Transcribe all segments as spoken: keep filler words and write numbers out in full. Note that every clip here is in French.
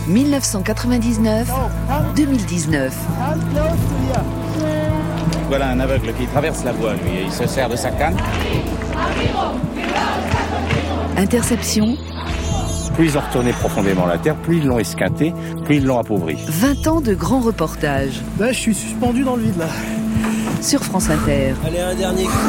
dix-neuf cent quatre-vingt-dix-neuf à deux mille dix-neuf. Voilà un aveugle qui traverse la voie, lui, et il se sert de sa canne. Interception. Plus ils ont retourné profondément la terre, plus ils l'ont esquinté, plus ils l'ont appauvri. vingt ans de grands reportages. Là, je suis suspendu dans le vide, là. Sur France Inter. Allez, un dernier coup.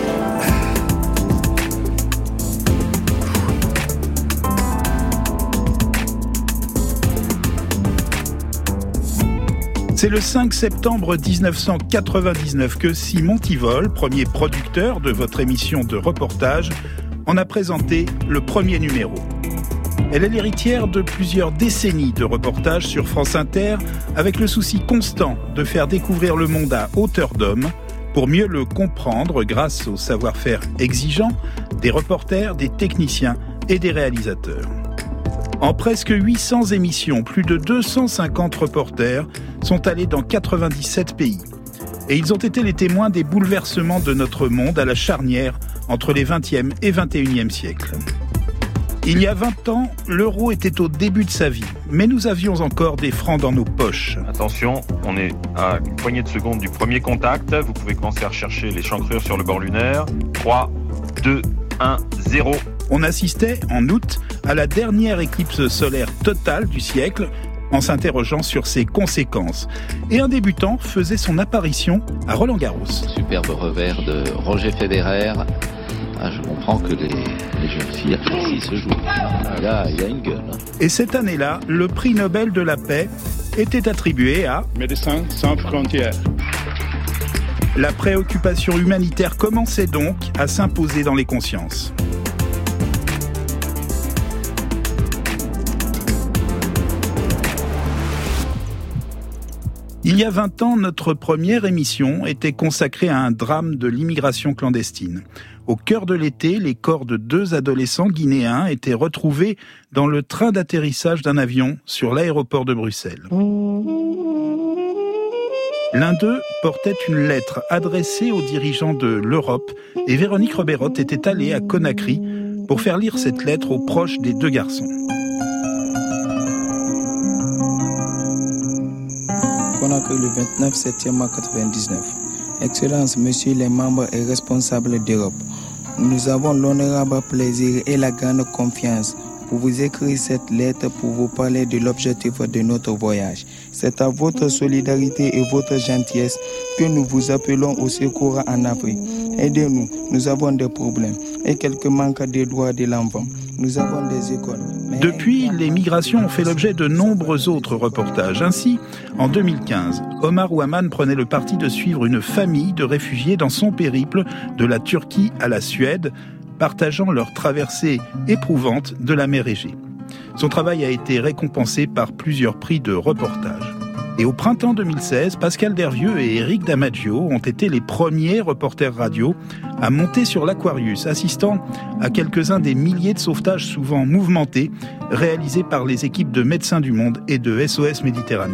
C'est le cinq septembre dix-neuf cent quatre-vingt-dix-neuf que Simon Tivol, premier producteur de votre émission de reportage, en a présenté le premier numéro. Elle est l'héritière de plusieurs décennies de reportages sur France Inter, avec le souci constant de faire découvrir le monde à hauteur d'homme, pour mieux le comprendre grâce au savoir-faire exigeant des reporters, des techniciens et des réalisateurs. En presque huit cents émissions, plus de deux cent cinquante reporters sont allés dans quatre-vingt-dix-sept pays. Et ils ont été les témoins des bouleversements de notre monde à la charnière entre les vingtième et vingt et unième siècles. Il y a vingt ans, l'euro était au début de sa vie, mais nous avions encore des francs dans nos poches. Attention, on est à une poignée de secondes du premier contact. Vous pouvez commencer à rechercher les chancrures sur le bord lunaire. trois, deux, un, zéro. On assistait, en août, à la dernière éclipse solaire totale du siècle, en s'interrogeant sur ses conséquences. Et un débutant faisait son apparition à Roland-Garros. Superbe revers de Roger Federer. Ah, je comprends que les, les jeunes filles apprécient ce jour. Il y a, il y a une gueule. Et cette année-là, le prix Nobel de la paix était attribué à Médecins sans frontières. La préoccupation humanitaire commençait donc à s'imposer dans les consciences. Il y a vingt ans, notre première émission était consacrée à un drame de l'immigration clandestine. Au cœur de l'été, les corps de deux adolescents guinéens étaient retrouvés dans le train d'atterrissage d'un avion sur l'aéroport de Bruxelles. L'un d'eux portait une lettre adressée aux dirigeants de l'Europe et Véronique Rebeyrotte était allée à Conakry pour faire lire cette lettre aux proches des deux garçons. Conakry le vingt-neuf septembre quatre-vingt-dix-neuf. Excellences, messieurs les membres et responsables d'Europe, nous avons l'honorable plaisir et la grande confiance pour vous écrire cette lettre pour vous parler de l'objectif de notre voyage. C'est à votre solidarité et votre gentillesse que nous vous appelons au secours en Afrique. Aidez-nous, nous avons des problèmes et quelques manques des droits de l'enfant. Nous avons des écoles. Depuis, les migrations ont fait l'objet de nombreux autres reportages. Ainsi, en deux mille quinze, Omar Ouaman prenait le parti de suivre une famille de réfugiés dans son périple de la Turquie à la Suède, partageant leur traversée éprouvante de la mer Égée. Son travail a été récompensé par plusieurs prix de reportage. Et au printemps deux mille seize, Pascal Dervieux et Éric Damaggio ont été les premiers reporters radio à monter sur l'Aquarius, assistant à quelques-uns des milliers de sauvetages souvent mouvementés réalisés par les équipes de Médecins du Monde et de S O S Méditerranée.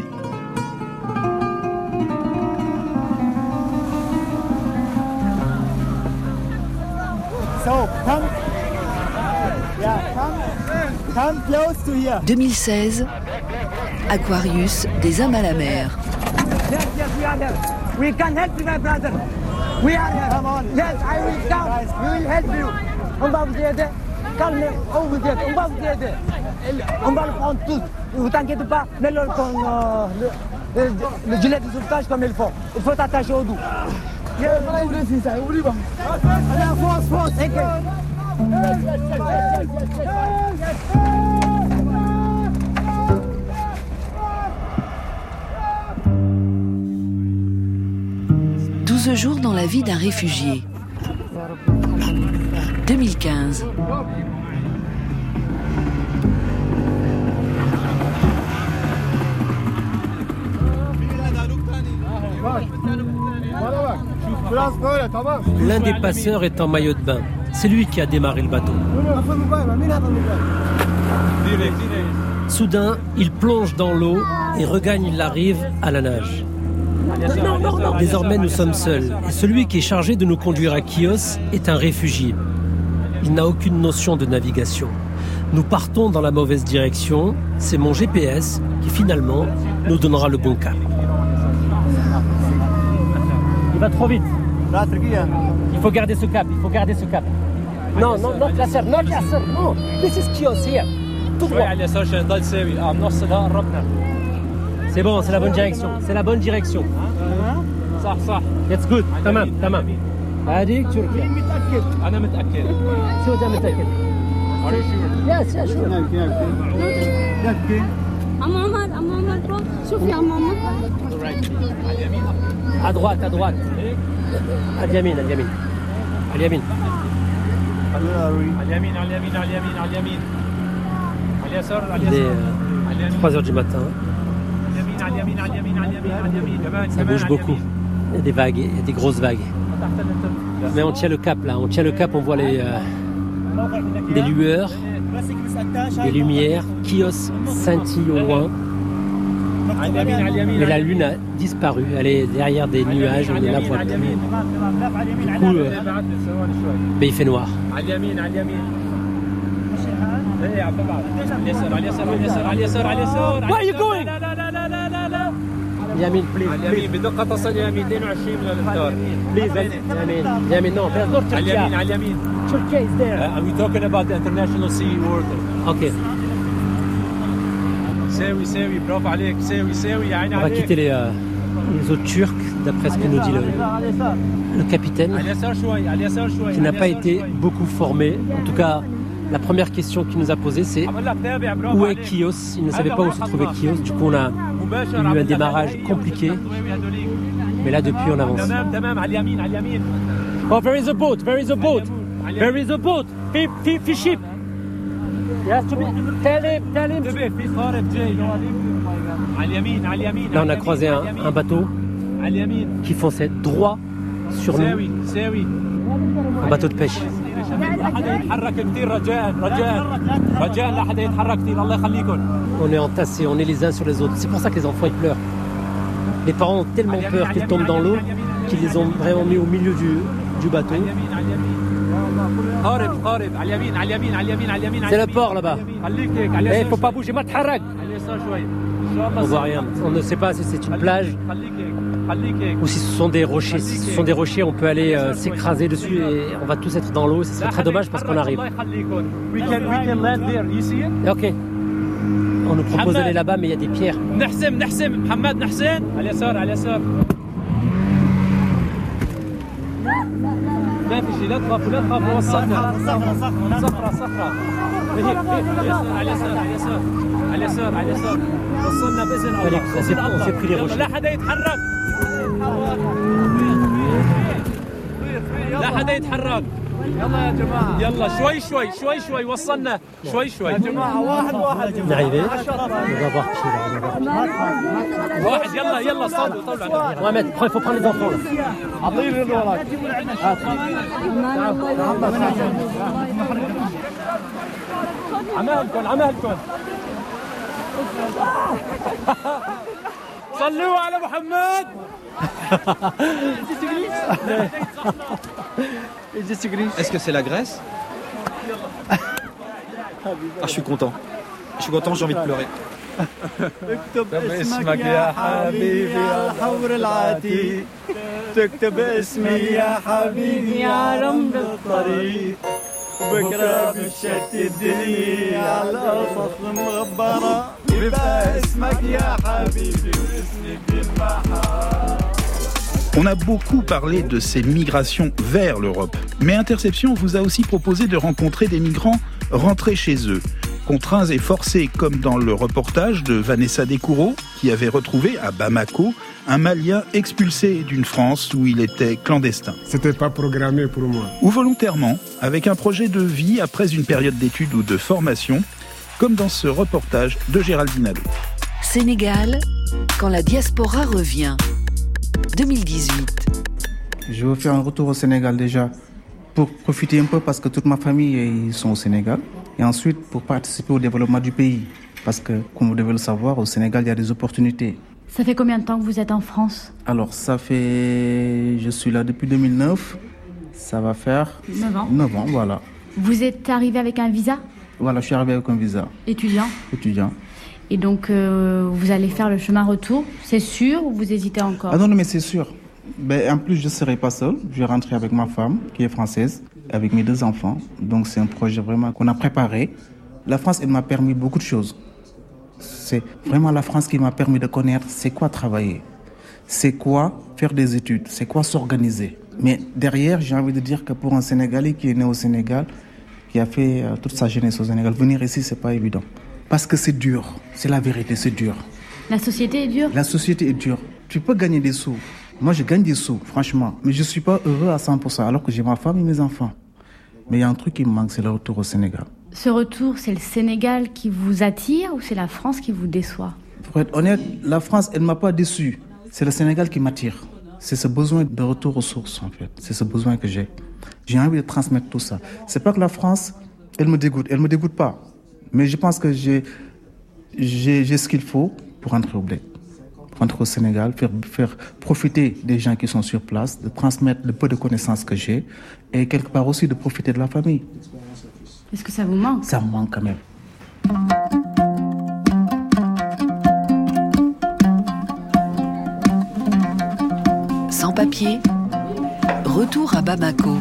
deux mille seize, Aquarius, des âmes à la mer. Yes, yes, we are there. We can help you, my brother. We are here. Come on. Yes, I will come. We will help you. On va vous aider. Calmez, on vous aide. On va vous aider. On va le prendre tous. Ne vous inquiétez pas. Mets-le comme euh, le, le, le gilet de sauvetage comme il faut. Il faut t'attacher au dos. Allez, force, force. douze jours dans la vie d'un réfugié. deux mille quinze. L'un des passeurs est en maillot de bain. C'est lui qui a démarré le bateau. Soudain, il plonge dans l'eau et regagne la rive à la nage. Désormais, nous sommes seuls. Et celui qui est chargé de nous conduire à Chios est un réfugié. Il n'a aucune notion de navigation. Nous partons dans la mauvaise direction. C'est mon G P S qui finalement nous donnera le bon cap. Il va trop vite. Il faut garder ce cap, il faut garder ce cap. Non, non, non, Yasser, non, Yasser, non. This is Kios here. Tout droit. C'est bon, c'est la bonne direction. C'est la bonne direction. It's good. تمام تمام. هذه تركيا. أنا متأكد. شو ده متأكد؟ Are you sure? Yes, yes, sure. أم عمر أم عمر برو شوف يا أم عمر. À droite, à droite. À اليمين, à اليمين. À اليمين. على اليمين على اليمين على اليمين على اليمين. على اليسار على اليسار. trois heures du matin. Ça bouge beaucoup. Il y a des vagues, il y a des grosses vagues. Mais on tient le cap là, on tient le cap, on voit les, euh, des lueurs, des lumières. Kios scintille au loin. Mais la lune a disparu, elle est derrière des nuages, on ne la voit plus. Du coup, euh, ben, il fait noir. Where are you going? Yamin, please. اليمين بدقة تصل إلى مئتين وعشرين من الأمتار. Please, Yamin. Yamin, no, there's no Turkey. على اليمين على اليمين. Turkey is there. Uh, we're talking about the international sea water. Okay. ساوي ساوي برافو عليك ساوي ساوي يا عيني On va عليك. quitter les, euh, les eaux turques, d'après ce que nous dit le, le capitaine, على اليسار شوي على اليسار شوي. qui n'a pas été beaucoup formé. En tout cas, la première question qu'il nous a posée, c'est où est Kios? Il ne savait pas où se trouvait Kios. Du coup, on a eu un démarrage compliqué. Mais là, depuis, on avance. Oh, there is a boat, there is a boat, there is a boat. Fi, fi, fi ship. He has to be. Tell him, tell him. Là, on a croisé un, un bateau qui fonçait droit sur nous. Un bateau de pêche. On est entassés, on est les uns sur les autres. C'est pour ça que les enfants ils pleurent. Les parents ont tellement peur qu'ils tombent dans l'eau qu'ils les ont vraiment mis au milieu du, du bateau. C'est le port là-bas. Il ne faut pas bouger, on voit rien. On ne sait pas si c'est une plage ou si ce sont des rochers. Si ce sont des rochers, on peut aller euh, s'écraser dessus et on va tous être dans l'eau. Ce serait très dommage parce qu'on arrive. Ok. On nous propose d'aller là-bas, mais il y a des pierres. ما في شيء لا تخافوا لا تخافوا وصلنا صخرة صخرة هيك على اليسار على اليسار على اليسار على اليسار وصلنا بإذن الله بإذن الله لا حدا يتحرك لا حدا يتحرك يلا يا جماعة يلا شوي شوي شوي شوي وصلنا شوي شوي يا جماعة واحد واحد واحد يلا يلا صوتوا طلعوا Mohamed, il faut prendre les enfants là. عطيني اللي وراك عمالكم عمالكم صلوا على محمد. Est-ce que c'est la Grèce? Ah, je suis content. Je suis content, j'ai envie de pleurer. اكتب اسمك يا حبيبي على الحور العاتي تكتب اسمي يا حبيبي على رمل الطريق وبكره بشتت الدنيا على الارض المغبره يبقى اسمك يا حبيبي واسمي بالبحر. On a beaucoup parlé de ces migrations vers l'Europe, mais Interception vous a aussi proposé de rencontrer des migrants rentrés chez eux, contraints et forcés, comme dans le reportage de Vanessa Descoureaux, qui avait retrouvé à Bamako un Malien expulsé d'une France où il était clandestin. C'était pas programmé pour moi. Ou volontairement, avec un projet de vie après une période d'études ou de formation, comme dans ce reportage de Géraldine Allo. Sénégal, quand la diaspora revient. deux mille dix-huit. Je veux faire un retour au Sénégal déjà pour profiter un peu parce que toute ma famille ils sont au Sénégal et ensuite pour participer au développement du pays parce que comme vous devez le savoir au Sénégal il y a des opportunités. Ça fait combien de temps que vous êtes en France? Alors ça fait je suis là depuis deux mille neuf. Ça va faire neuf ans. neuf ans voilà. Vous êtes arrivé avec un visa? Voilà, je suis arrivé avec un visa. Étudiant. Étudiant. Et donc, euh, vous allez faire le chemin retour, c'est sûr, ou vous hésitez encore? Ah non, non, mais c'est sûr. Ben, en plus, je ne serai pas seul. Je vais rentrer avec ma femme, qui est française, avec mes deux enfants. Donc, c'est un projet vraiment qu'on a préparé. La France, elle m'a permis beaucoup de choses. C'est vraiment la France qui m'a permis de connaître c'est quoi travailler, c'est quoi faire des études, c'est quoi s'organiser. Mais derrière, j'ai envie de dire que pour un Sénégalais qui est né au Sénégal, qui a fait euh, toute sa jeunesse au Sénégal, venir ici, c'est pas évident. Parce que c'est dur, c'est la vérité, c'est dur. La société est dure? La société est dure. Tu peux gagner des sous. Moi, je gagne des sous, franchement. Mais je suis pas heureux à cent pour cent, alors que j'ai ma femme et mes enfants. Mais il y a un truc qui me manque, c'est le retour au Sénégal. Ce retour, c'est le Sénégal qui vous attire ou c'est la France qui vous déçoit? Pour être honnête, la France, elle ne m'a pas déçu. C'est le Sénégal qui m'attire. C'est ce besoin de retour aux sources, en fait. C'est ce besoin que j'ai. J'ai envie de transmettre tout ça. C'est pas que la France, elle me dégoûte. Elle me dégoûte pas. Mais je pense que j'ai, j'ai, j'ai ce qu'il faut pour rentrer au bled. Pour rentrer au Sénégal, faire, faire profiter des gens qui sont sur place, de transmettre le peu de connaissances que j'ai et quelque part aussi de profiter de la famille. Est-ce que ça vous manque? Ça me manque quand même. Sans papier, retour à Bamako.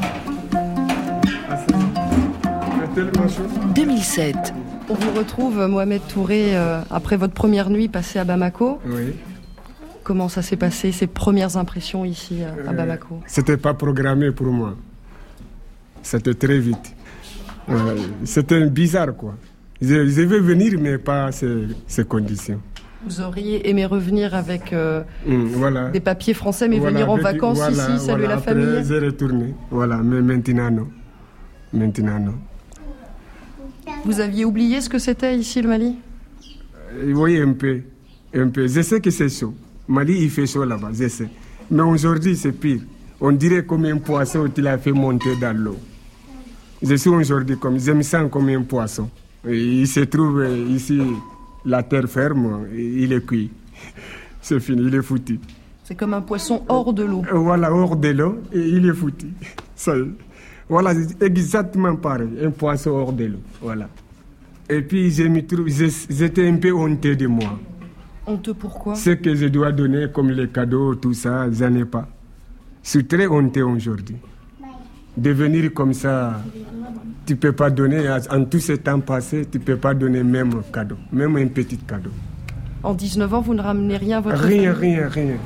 deux mille sept. On vous retrouve, Mohamed Touré, euh, après votre première nuit passée à Bamako. Oui. Comment ça s'est passé, ces premières impressions ici à, à Bamako? euh, C'était pas programmé pour moi. C'était très vite. Euh, c'était bizarre, quoi. Je, je vais venir, mais pas ces, ces conditions. Vous auriez aimé revenir avec euh, mmh, voilà. des papiers français, mais voilà, venir en avec, vacances voilà, ici, saluer voilà. la Après, famille? j'ai retourné. Voilà, mais maintenant, non. Maintenant, non. Vous aviez oublié ce que c'était ici, le Mali? euh, Oui, un peu. Un peu. Je sais que c'est chaud. Mali, il fait chaud là-bas, je sais. Mais aujourd'hui, c'est pire. On dirait comme un poisson qui l'a fait monter dans l'eau. Je suis aujourd'hui comme, je me sens comme un poisson. Et il se trouve ici, la terre ferme, il est cuit. C'est fini, il est foutu. C'est comme un poisson hors de l'eau. Voilà, hors de l'eau, et il est foutu. Ça y est. Voilà, exactement pareil, un poisson hors de l'eau. Voilà. Et puis, je me trouve, j'étais un peu honteux de moi. Honteux pourquoi? Ce que je dois donner comme les cadeaux, tout ça, j'en ai pas. Je suis très honteux aujourd'hui. De venir comme ça, tu ne peux pas donner, en tout ce temps passé, tu ne peux pas donner même un cadeau, même un petit cadeau. En dix-neuf ans, vous ne ramenez rien à votre Rien, famille? rien, rien.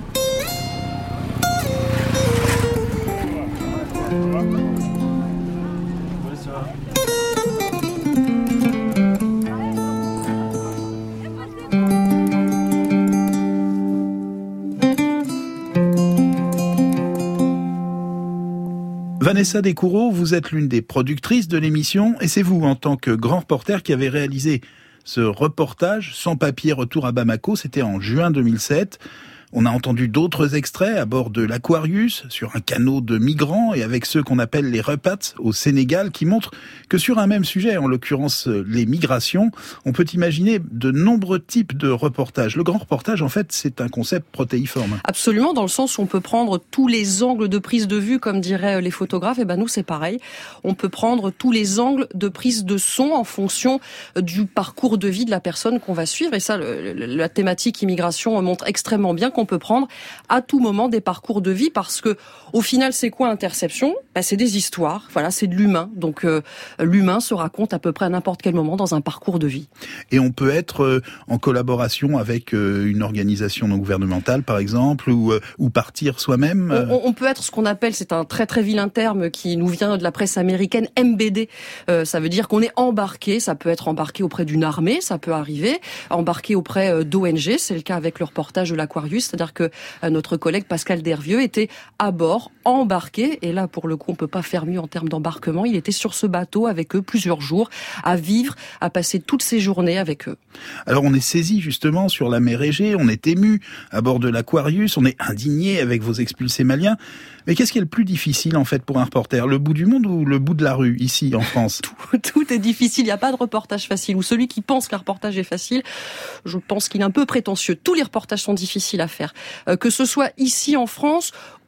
Vanessa Descoureaux, vous êtes l'une des productrices de l'émission et c'est vous, en tant que grand reporter, qui avez réalisé ce reportage Sans papier, retour à Bamako. C'était en juin deux mille sept. On a entendu d'autres extraits à bord de l'Aquarius, sur un canot de migrants et avec ceux qu'on appelle les repats au Sénégal, qui montrent que sur un même sujet, en l'occurrence les migrations, on peut imaginer de nombreux types de reportages. Le grand reportage, en fait, c'est un concept protéiforme. Absolument, dans le sens où on peut prendre tous les angles de prise de vue, comme diraient les photographes. Et ben nous, c'est pareil. On peut prendre tous les angles de prise de son en fonction du parcours de vie de la personne qu'on va suivre. Et ça, le, la thématique immigration montre extrêmement bien qu'on peut prendre à tout moment des parcours de vie, parce que au final, c'est quoi Interception? Ben, c'est des histoires, voilà, c'est de l'humain. Donc euh, l'humain se raconte à peu près à n'importe quel moment dans un parcours de vie. Et on peut être euh, en collaboration avec euh, une organisation non gouvernementale, par exemple, ou, euh, ou partir soi-même. Euh... On, on peut être ce qu'on appelle, c'est un très très vilain terme qui nous vient de la presse américaine, M B D. Euh, ça veut dire qu'on est embarqué. Ça peut être embarqué auprès d'une armée, ça peut arriver, embarqué auprès d'O N G. C'est le cas avec le reportage de l'Aquarius. C'est-à-dire que notre collègue Pascal Dervieux était à bord, embarqué, et là pour le coup on peut pas faire mieux en termes d'embarquement, il était sur ce bateau avec eux plusieurs jours, à vivre, à passer toutes ces journées avec eux. Alors on est saisi justement sur la mer Égée, on est ému à bord de l'Aquarius, on est indigné avec vos expulsés maliens, mais qu'est-ce qui est le plus difficile en fait pour un reporter, le bout du monde ou le bout de la rue, ici en France? tout, tout est difficile, il n'y a pas de reportage facile, ou celui qui pense qu'un reportage est facile, je pense qu'il est un peu prétentieux. Tous les reportages sont difficiles à faire, euh, que ce soit ici en France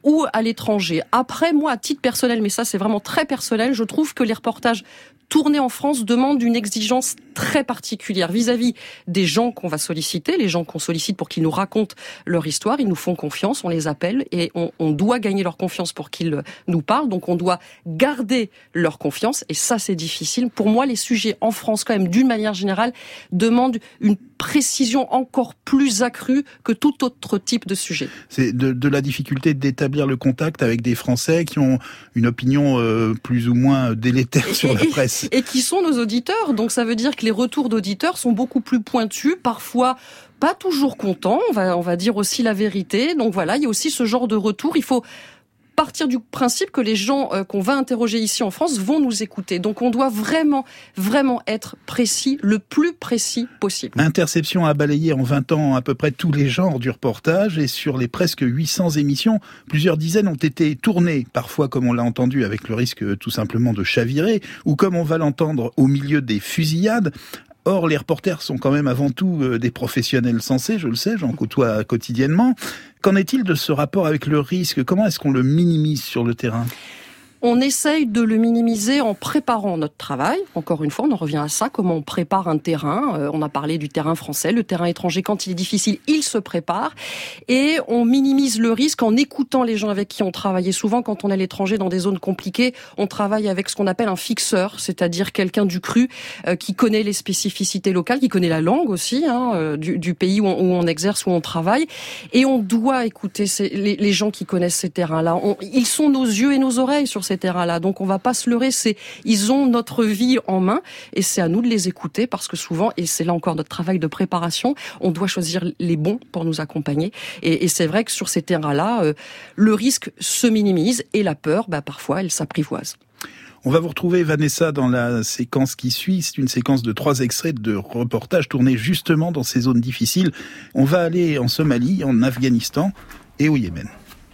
ou à l'étranger. Après, moi, à titre personnel, mais ça c'est vraiment très personnel, je trouve que les reportages tournés en France demandent une exigence très particulière vis-à-vis des gens qu'on va solliciter, les gens qu'on sollicite pour qu'ils nous racontent leur histoire. Ils nous font confiance, on les appelle et on, on doit gagner leur confiance pour qu'ils nous parlent. Donc on doit garder leur confiance et ça c'est difficile. Pour moi, les sujets en France, quand même, d'une manière générale, demandent une précision encore plus accrue que tout autre type de sujet. C'est de, de la difficulté d'établir le contact avec des Français qui ont une opinion euh, plus ou moins délétère et, sur la presse. Et, et qui sont nos auditeurs. Donc ça veut dire que les retours d'auditeurs sont beaucoup plus pointus, parfois pas toujours contents, on va, on va dire aussi la vérité. Donc voilà, il y a aussi ce genre de retour. Il faut partir du principe que les gens euh, qu'on va interroger ici en France vont nous écouter. Donc on doit vraiment, vraiment être précis, le plus précis possible. Interception a balayé en vingt ans à peu près tous les genres du reportage et sur les presque huit cents émissions, plusieurs dizaines ont été tournées, parfois comme on l'a entendu avec le risque tout simplement de chavirer, ou comme on va l'entendre au milieu des fusillades. Or, les reporters sont quand même avant tout des professionnels sensés, je le sais, j'en côtoie quotidiennement. Qu'en est-il de ce rapport avec le risque ? Comment est-ce qu'on le minimise sur le terrain ? On essaye de le minimiser en préparant notre travail. Encore une fois, on en revient à ça, comment on prépare un terrain. Euh, on a parlé du terrain français, le terrain étranger, quand il est difficile, il se prépare. Et on minimise le risque en écoutant les gens avec qui on travaille. Et souvent, quand on est à l'étranger dans des zones compliquées, on travaille avec ce qu'on appelle un fixeur, c'est-à-dire quelqu'un du cru euh, qui connaît les spécificités locales, qui connaît la langue aussi hein, euh, du, du pays où on, où on exerce, où on travaille. Et on doit écouter ces, les, les gens qui connaissent ces terrains-là. On, ils sont nos yeux et nos oreilles sur ces terrains-là. Donc on va pas se leurrer, c'est ils ont notre vie en main et c'est à nous de les écouter parce que souvent, et c'est là encore notre travail de préparation, on doit choisir les bons pour nous accompagner. Et, et c'est vrai que sur ces terrains-là, euh, le risque se minimise et la peur, bah, parfois, elle s'apprivoise. On va vous retrouver, Vanessa, dans la séquence qui suit. C'est une séquence de trois extraits de reportages tournés justement dans ces zones difficiles. On va aller en Somalie, en Afghanistan et au Yémen.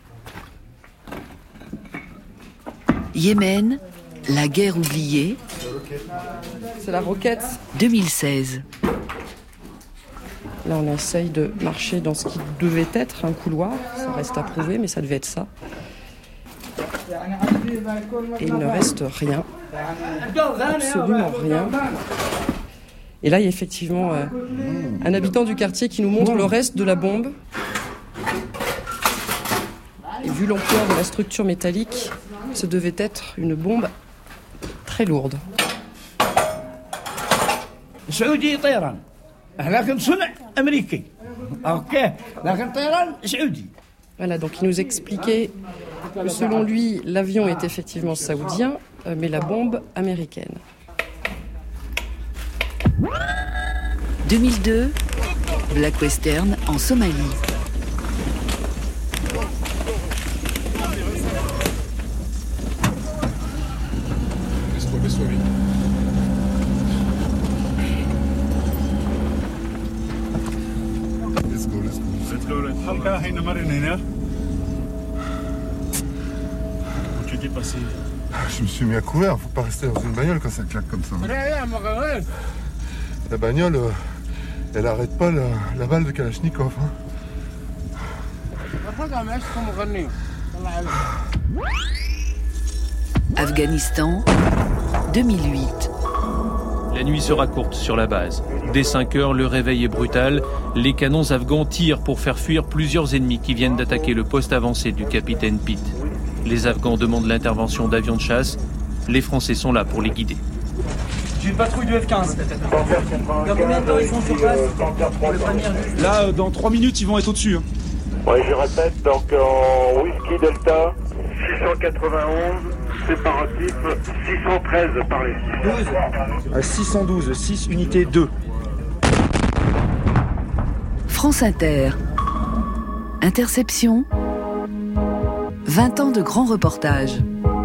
Yémen, la guerre oubliée. C'est la roquette. deux mille seize. Là, on essaye de marcher dans ce qui devait être un couloir. Ça reste à prouver, mais ça devait être ça. Et il ne reste rien. Absolument rien. Et là, il y a effectivement euh, un habitant du quartier qui nous montre le reste de la bombe. Et vu l'ampleur de la structure métallique, ce devait être une bombe très lourde. Voilà, donc il nous expliquait que selon lui, l'avion est effectivement saoudien, mais la bombe américaine. deux mille deux, Black Western en Somalie. Je me suis mis à couvert, faut pas rester dans une bagnole quand ça claque comme ça. La bagnole, euh, elle arrête pas la, la balle de Kalachnikov. Hein. Afghanistan, deux mille huit. La nuit sera courte sur la base. Dès cinq heures, le réveil est brutal. Les canons afghans tirent pour faire fuir plusieurs ennemis qui viennent d'attaquer le poste avancé du capitaine Pitt. Les Afghans demandent l'intervention d'avions de chasse. Les Français sont là pour les guider. J'ai une patrouille du F quinze. Dans combien de temps ils sont sur place? Là, dans trois minutes, ils vont être au-dessus. Hein. Oui, je répète, donc en Whisky Delta, six cent quatre-vingt-onze, séparatif, six cent treize par les douze. À six cent douze, six unités deux. France Inter. Interception. vingt ans de grands reportages.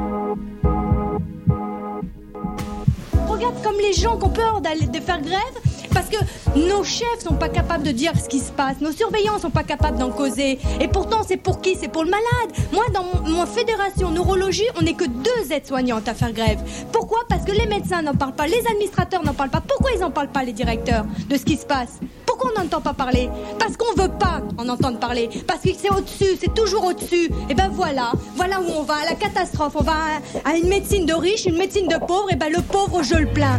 Regarde comme les gens qui ont peur d'aller de faire grève parce que nos chefs sont pas capables de dire ce qui se passe, nos surveillants sont pas capables d'en causer. Et pourtant, c'est pour qui? C'est pour le malade. Moi, dans mon, mon fédération neurologie, on n'est que deux aides-soignantes à faire grève. Pourquoi? Parce que les médecins n'en parlent pas, les administrateurs n'en parlent pas. Pourquoi ils n'en parlent pas, les directeurs, de ce qui se passe? Pourquoi Pourquoi on n'entend pas parler? Parce qu'on veut pas en entendre parler. Parce que c'est au-dessus, c'est toujours au-dessus. Et ben voilà, voilà où on va, à la catastrophe. On va à, à une médecine de riche, une médecine de pauvre. Et ben le pauvre, je le plains.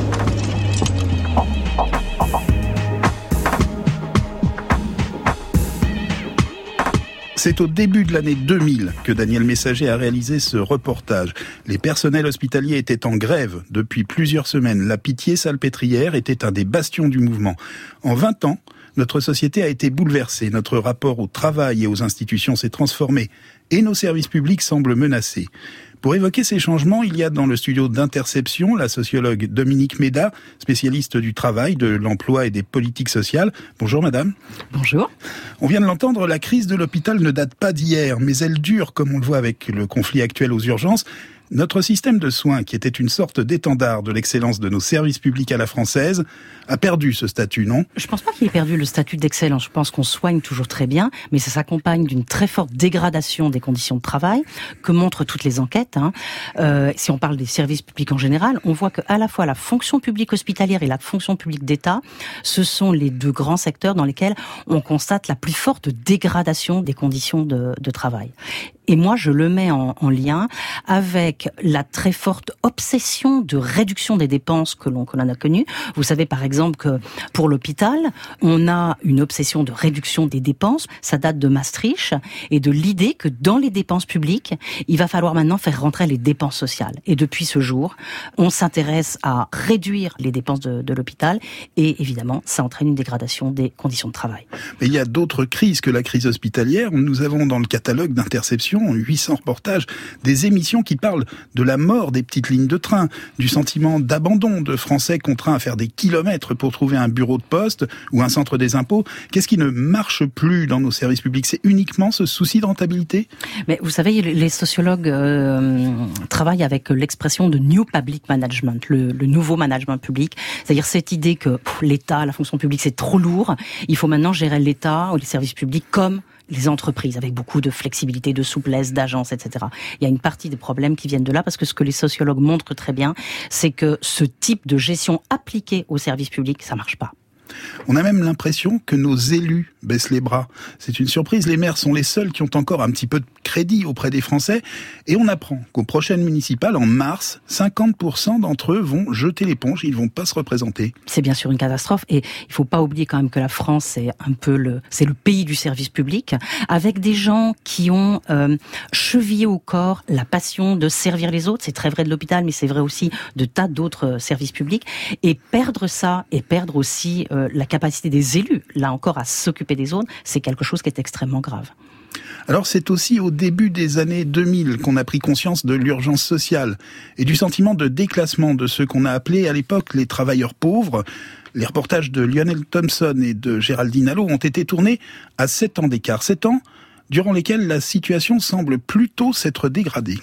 C'est au début de l'année deux mille que Daniel Messager a réalisé ce reportage. Les personnels hospitaliers étaient en grève depuis plusieurs semaines. La Pitié-Salpêtrière était un des bastions du mouvement. En vingt ans, notre société a été bouleversée. Notre rapport au travail et aux institutions s'est transformé. Et nos services publics semblent menacés. Pour évoquer ces changements, il y a dans le studio d'Interception la sociologue Dominique Méda, spécialiste du travail, de l'emploi et des politiques sociales. Bonjour madame. Bonjour. On vient de l'entendre, la crise de l'hôpital ne date pas d'hier, mais elle dure, comme on le voit avec le conflit actuel aux urgences. Notre système de soins, qui était une sorte d'étendard de l'excellence de nos services publics à la française, a perdu ce statut, non? Je pense pas qu'il ait perdu le statut d'excellence. Je pense qu'on soigne toujours très bien, mais ça s'accompagne d'une très forte dégradation des conditions de travail, que montrent toutes les enquêtes. Hein. Euh, si on parle des services publics en général, on voit qu'à la fois la fonction publique hospitalière et la fonction publique d'État, ce sont les deux grands secteurs dans lesquels on constate la plus forte dégradation des conditions de, de travail. Et moi, je le mets en, en lien avec la très forte obsession de réduction des dépenses que l'on, que l'on a connue. Vous savez, par exemple, que pour l'hôpital, on a une obsession de réduction des dépenses. Ça date de Maastricht et de l'idée que dans les dépenses publiques, il va falloir maintenant faire rentrer les dépenses sociales. Et depuis ce jour, on s'intéresse à réduire les dépenses de, de l'hôpital et évidemment, ça entraîne une dégradation des conditions de travail. Mais il y a d'autres crises que la crise hospitalière. Nous avons dans le catalogue d'Interception huit cents reportages, des émissions qui parlent de la mort des petites lignes de train, du sentiment d'abandon de Français contraints à faire des kilomètres pour trouver un bureau de poste ou un centre des impôts. Qu'est-ce qui ne marche plus dans nos services publics? C'est uniquement ce souci de rentabilité? Mais vous savez, les sociologues euh, travaillent avec l'expression de New Public Management, le, le nouveau management public. C'est-à-dire cette idée que pff, l'État, la fonction publique, c'est trop lourd. Il faut maintenant gérer l'État ou les services publics comme les entreprises, avec beaucoup de flexibilité, de souplesse, d'agence, et cetera. Il y a une partie des problèmes qui viennent de là, parce que ce que les sociologues montrent très bien, c'est que ce type de gestion appliquée aux services publics, ça marche pas. On a même l'impression que nos élus baissent les bras. C'est une surprise, les maires sont les seuls qui ont encore un petit peu de crédit auprès des Français. Et on apprend qu'aux prochaines municipales, en mars, cinquante pour cent d'entre eux vont jeter l'éponge, ils ne vont pas se représenter. C'est bien sûr une catastrophe et il ne faut pas oublier quand même que la France, c'est un peu le, c'est le pays du service public, avec des gens qui ont euh, chevillé au corps la passion de servir les autres. C'est très vrai de l'hôpital, mais c'est vrai aussi de tas d'autres services publics. Et perdre ça et perdre aussi euh, la capacité des élus, là encore, à s'occuper des autres, c'est quelque chose qui est extrêmement grave. Alors c'est aussi au début des années deux mille qu'on a pris conscience de l'urgence sociale et du sentiment de déclassement de ceux qu'on a appelés à l'époque les travailleurs pauvres. Les reportages de Lionel Thompson et de Géraldine Allo ont été tournés à sept ans d'écart. sept ans durant lesquels la situation semble plutôt s'être dégradée.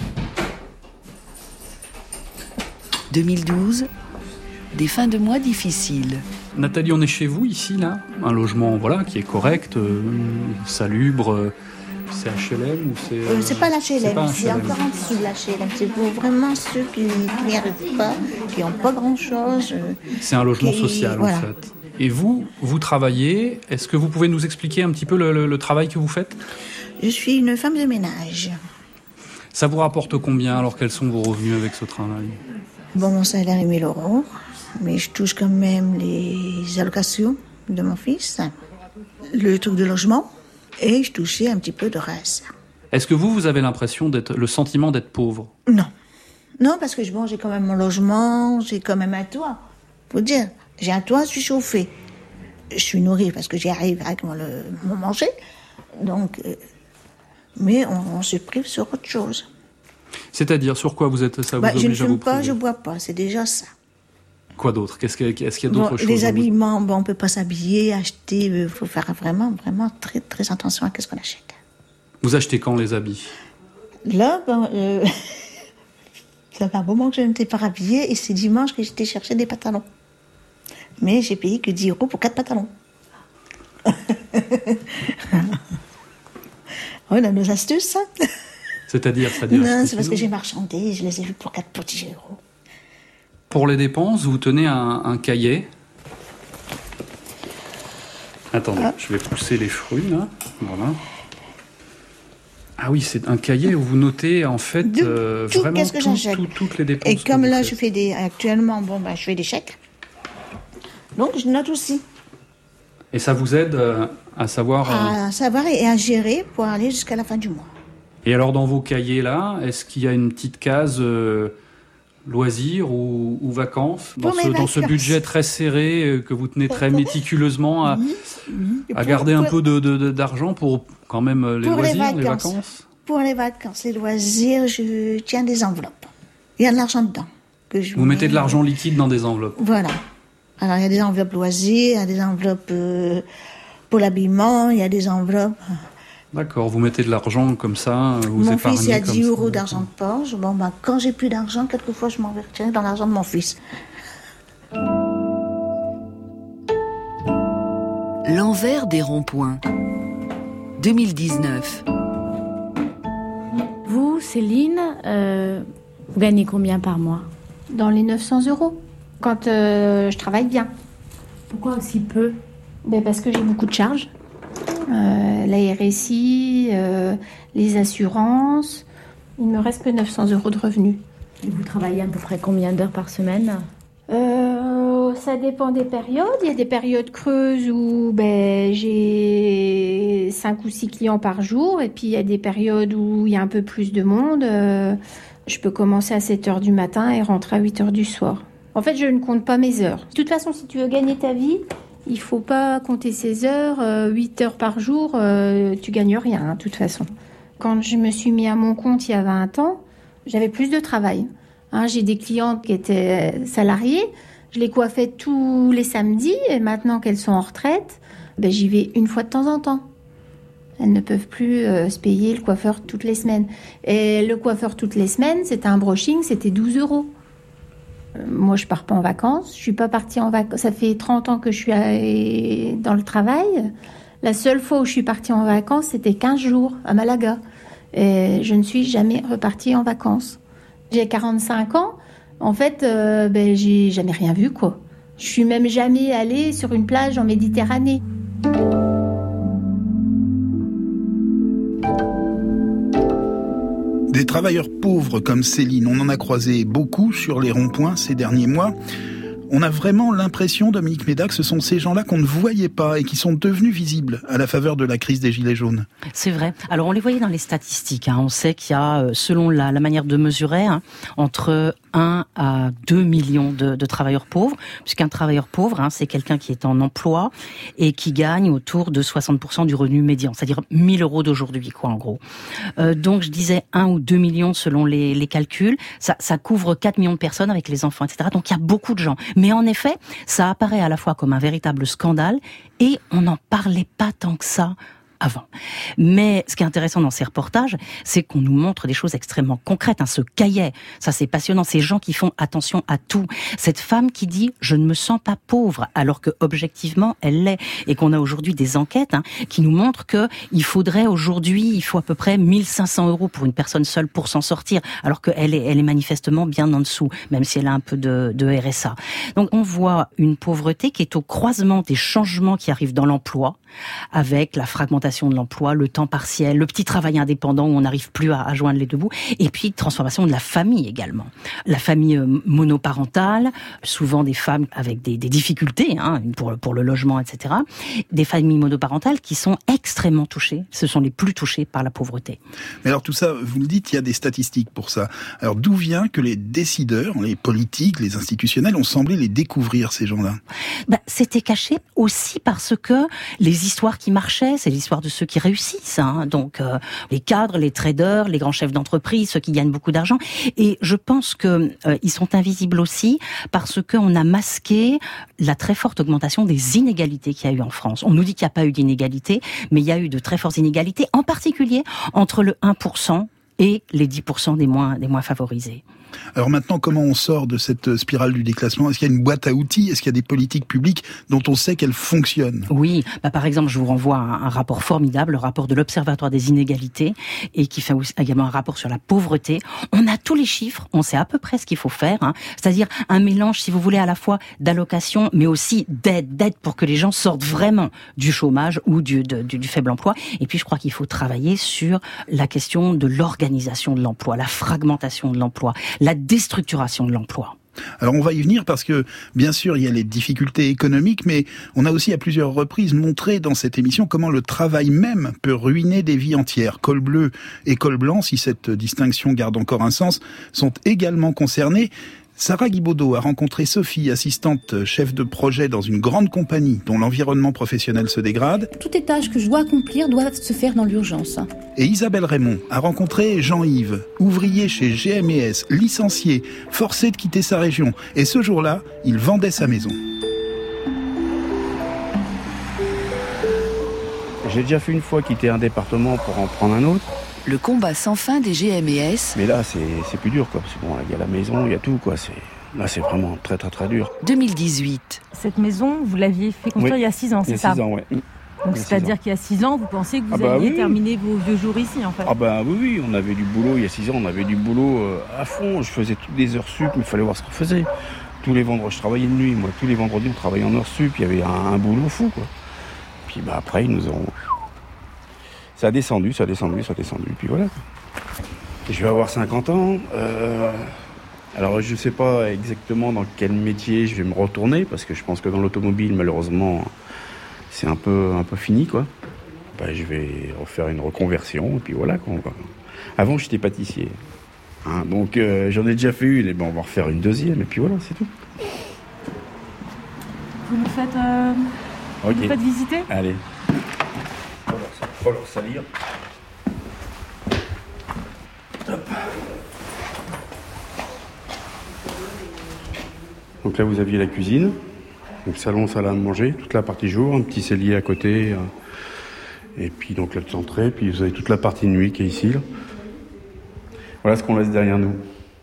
deux mille douze, des fins de mois difficiles. Nathalie, on est chez vous ici, là, un logement, voilà, qui est correct, euh, salubre. Euh, c'est H L M ou c'est euh, C'est pas l'H L M, c'est, c'est encore en dessous de l'H L M. C'est pour vraiment ceux qui, qui n'y arrivent pas, qui n'ont pas grand-chose. Euh, c'est un logement qui, social, voilà. en fait. Et vous, vous travaillez. Est-ce que vous pouvez nous expliquer un petit peu le, le, le travail que vous faites? Je suis une femme de ménage. Ça vous rapporte combien? Alors, quels sont vos revenus avec ce travail? Bon, mon salaire est mille euros. Mais je touche quand même les allocations de mon fils, le truc de logement, et je touchais un petit peu de reste. Est-ce que vous, vous avez l'impression d'être, le sentiment d'être pauvre? Non. Non, parce que bon, j'ai quand même mon logement, j'ai quand même un toit. Faut dire, j'ai un toit, je suis chauffée. Je suis nourrie parce que j'y arrive avec mon, le, mon manger. Donc, euh, mais on, on se prive sur autre chose. C'est-à-dire, sur quoi vous êtes, ça vous bah, oblige à vous priver? Je ne fume pas, je ne bois pas, c'est déjà ça. Quoi d'autre? Qu'est-ce qu'il y a, est-ce qu'il y a d'autres bon, choses? Les habillements, bon, on ne peut pas s'habiller, acheter, il faut faire vraiment, vraiment très, très attention à ce qu'on achète. Vous achetez quand les habits? Là, ben, euh, ça fait un moment que je n'étais pas habillée et c'est dimanche que j'étais chercher des pantalons. Mais j'ai payé que dix euros pour quatre pantalons. On a nos astuces, hein. C'est-à-dire, c'est-à-dire Non, c'est parce que j'ai marchandé, je les ai vus pour quatre petits euros. Pour les dépenses, vous tenez un, un cahier. Attendez, ah. je vais pousser les fruits, là. Voilà. Ah oui, c'est un cahier où vous notez, en fait, de, euh, tout, vraiment que tout, tout, toutes les dépenses. Et comme là, faites. je fais des... Actuellement, bon, ben, je fais des chèques. Donc, je note aussi. Et ça vous aide euh, à savoir... Euh... À savoir et à gérer pour aller jusqu'à la fin du mois. Et alors, dans vos cahiers, là, est-ce qu'il y a une petite case... Euh, loisirs ou, ou vacances dans ce, dans ce budget très serré euh, que vous tenez très méticuleusement à, oui, oui. à garder pour, un peu de, de, de, d'argent pour quand même les loisirs, les vacances. les vacances Pour les vacances, les loisirs, je tiens des enveloppes. Il y a de l'argent dedans. Que je vous mets... mettez de l'argent liquide dans des enveloppes. Voilà. Alors il y a des enveloppes loisirs, il y a des enveloppes euh, pour l'habillement, il y a des enveloppes... D'accord, vous mettez de l'argent comme ça, vous mon épargnez. Mon fils, il a dix ça. euros d'argent de poche. Bon, ben, quand j'ai plus d'argent, quelquefois, je m'en vais retirer dans l'argent de mon fils. L'envers des ronds-points. deux mille dix-neuf. Vous, Céline, euh, vous gagnez combien par mois? Dans les neuf cents euros, quand euh, je travaille bien. Pourquoi aussi peu? Ben parce que j'ai beaucoup de charges. Euh, la R S I, euh, les assurances. Il me reste que neuf cents euros de revenus. Et vous travaillez à peu près combien d'heures par semaine? euh, Ça dépend des périodes. Il y a des périodes creuses où ben, j'ai cinq ou six clients par jour. Et puis il y a des périodes où il y a un peu plus de monde. Euh, je peux commencer à sept heures du matin et rentrer à huit heures du soir. En fait, je ne compte pas mes heures. De toute façon, si tu veux gagner ta vie... Il ne faut pas compter ses heures, euh, huit heures par jour, euh, tu gagnes rien, hein, de toute façon. Quand je me suis mis à mon compte il y a vingt ans, j'avais plus de travail. Hein, j'ai des clientes qui étaient salariées, je les coiffais tous les samedis, et maintenant qu'elles sont en retraite, ben, j'y vais une fois de temps en temps. Elles ne peuvent plus euh, se payer le coiffeur toutes les semaines. Et le coiffeur toutes les semaines, c'était un brushing, c'était douze euros. Moi, je pars pas en vacances. Je suis pas partie en vacances. Ça fait trente ans que je suis dans le travail. La seule fois où je suis partie en vacances, c'était quinze jours à Malaga. Et je ne suis jamais repartie en vacances. J'ai quarante-cinq ans. En fait, euh, ben, j'ai jamais rien vu, quoi. Je suis même jamais allée sur une plage en Méditerranée. Des travailleurs pauvres comme Céline, on en a croisé beaucoup sur les ronds-points ces derniers mois. On a vraiment l'impression, Dominique Méda, que ce sont ces gens-là qu'on ne voyait pas et qui sont devenus visibles à la faveur de la crise des Gilets jaunes. C'est vrai. Alors on les voyait dans les statistiques. Hein. On sait qu'il y a, selon la, la manière de mesurer, hein, entre un à deux millions de, de travailleurs pauvres, puisqu'un travailleur pauvre, hein, c'est quelqu'un qui est en emploi et qui gagne autour de soixante pour cent du revenu médian, c'est-à-dire mille euros d'aujourd'hui, quoi, en gros. Euh, donc je disais un ou deux millions selon les, les calculs. Ça, ça couvre quatre millions de personnes avec les enfants, et cetera. Donc il y a beaucoup de gens. Mais en effet, ça apparaît à la fois comme un véritable scandale et on n'en parlait pas tant que ça avant. Mais ce qui est intéressant dans ces reportages, c'est qu'on nous montre des choses extrêmement concrètes. Hein, ce cahier, ça c'est passionnant. Ces gens qui font attention à tout. Cette femme qui dit « je ne me sens pas pauvre », alors que objectivement elle l'est. Et qu'on a aujourd'hui des enquêtes hein, qui nous montrent que il faudrait aujourd'hui, il faut à peu près mille cinq cents euros pour une personne seule pour s'en sortir, alors qu'elle est, elle est manifestement bien en dessous, même si elle a un peu de, de R S A. Donc on voit une pauvreté qui est au croisement des changements qui arrivent dans l'emploi, avec la fragmentation de l'emploi, le temps partiel, le petit travail indépendant où on n'arrive plus à, à joindre les deux bouts, et puis transformation de la famille également. La famille monoparentale, souvent des femmes avec des, des difficultés hein, pour, pour le logement, et cetera. Des familles monoparentales qui sont extrêmement touchées, ce sont les plus touchées par la pauvreté. Mais alors tout ça, vous le dites, il y a des statistiques pour ça. Alors d'où vient que les décideurs, les politiques, les institutionnels ont semblé les découvrir, ces gens-là? Bah, c'était caché aussi parce que les histoires qui marchaient, c'est l'histoire de ceux qui réussissent. Hein. Donc euh, les cadres, les traders, les grands chefs d'entreprise, ceux qui gagnent beaucoup d'argent. Et je pense que euh, ils sont invisibles aussi parce qu'on a masqué la très forte augmentation des inégalités qu'il y a eu en France. On nous dit qu'il n'y a pas eu d'inégalités, mais il y a eu de très fortes inégalités, en particulier entre le un pour cent et les dix pour cent des moins, des moins favorisés. Alors maintenant, comment on sort de cette spirale du déclassement ? Est-ce qu'il y a une boîte à outils ? Est-ce qu'il y a des politiques publiques dont on sait qu'elles fonctionnent ? Oui, bah par exemple, je vous renvoie à un rapport formidable, le rapport de l'Observatoire des inégalités, et qui fait également un rapport sur la pauvreté. On a tous les chiffres, on sait à peu près ce qu'il faut faire, hein. C'est-à-dire un mélange, si vous voulez, à la fois d'allocations, mais aussi d'aide, d'aide pour que les gens sortent vraiment du chômage ou du, de, du, du faible emploi. Et puis je crois qu'il faut travailler sur la question de l'organisation de l'emploi, la fragmentation de l'emploi, la déstructuration de l'emploi. Alors on va y venir parce que, bien sûr, il y a les difficultés économiques, mais on a aussi à plusieurs reprises montré dans cette émission comment le travail même peut ruiner des vies entières. Col bleu et col blanc, si cette distinction garde encore un sens, sont également concernés. Sarah Guibaudot a rencontré Sophie, assistante chef de projet dans une grande compagnie dont l'environnement professionnel se dégrade. Toutes les tâches que je dois accomplir doivent se faire dans l'urgence. Et Isabelle Raymond a rencontré Jean-Yves, ouvrier chez G M et S, licencié, forcé de quitter sa région. Et ce jour-là, il vendait sa maison. J'ai déjà fait une fois quitter un département pour en prendre un autre. Le combat sans fin des G M et S. Mais là, c'est, c'est plus dur, quoi. Parce que bon, il y a la maison, il y a tout, quoi. C'est, là, c'est vraiment très, très, très dur. deux mille dix-huit. Cette maison, vous l'aviez fait construire oui. il y a six ans, c'est ça ? Il y a six ans, oui. Donc, c'est-à-dire qu'il y a six ans, vous pensez que vous ah bah alliez oui. terminer vos vieux jours ici, en fait ? Ah bah oui, oui, on avait du boulot, il y a six ans, on avait du boulot euh, à fond. Je faisais toutes les heures sup, mais il fallait voir ce qu'on faisait. Tous les vendredis, je travaillais de nuit, moi. Tous les vendredis, on travaillait en heures sup, il y avait un, un boulot fou, quoi. Puis bah après, ils nous ont... Ça a descendu, ça a descendu, ça a descendu, puis voilà. Je vais avoir cinquante ans. Euh, alors, je ne sais pas exactement dans quel métier je vais me retourner, parce que je pense que dans l'automobile, malheureusement, c'est un peu, un peu fini, quoi. Ben, je vais refaire une reconversion, et puis voilà, quoi. Avant, j'étais pâtissier. Hein, donc, euh, j'en ai déjà fait une, et ben, on va refaire une deuxième, et puis voilà, c'est tout. Vous nous faites, euh, okay. vous nous faites visiter ? Allez. Pas leur salir. Hop. Donc là, vous aviez la cuisine, donc salon, salle à manger, toute la partie jour, un petit cellier à côté, euh, et puis donc là, l'entrée, puis vous avez toute la partie nuit qui est ici. Là. Voilà ce qu'on laisse derrière nous.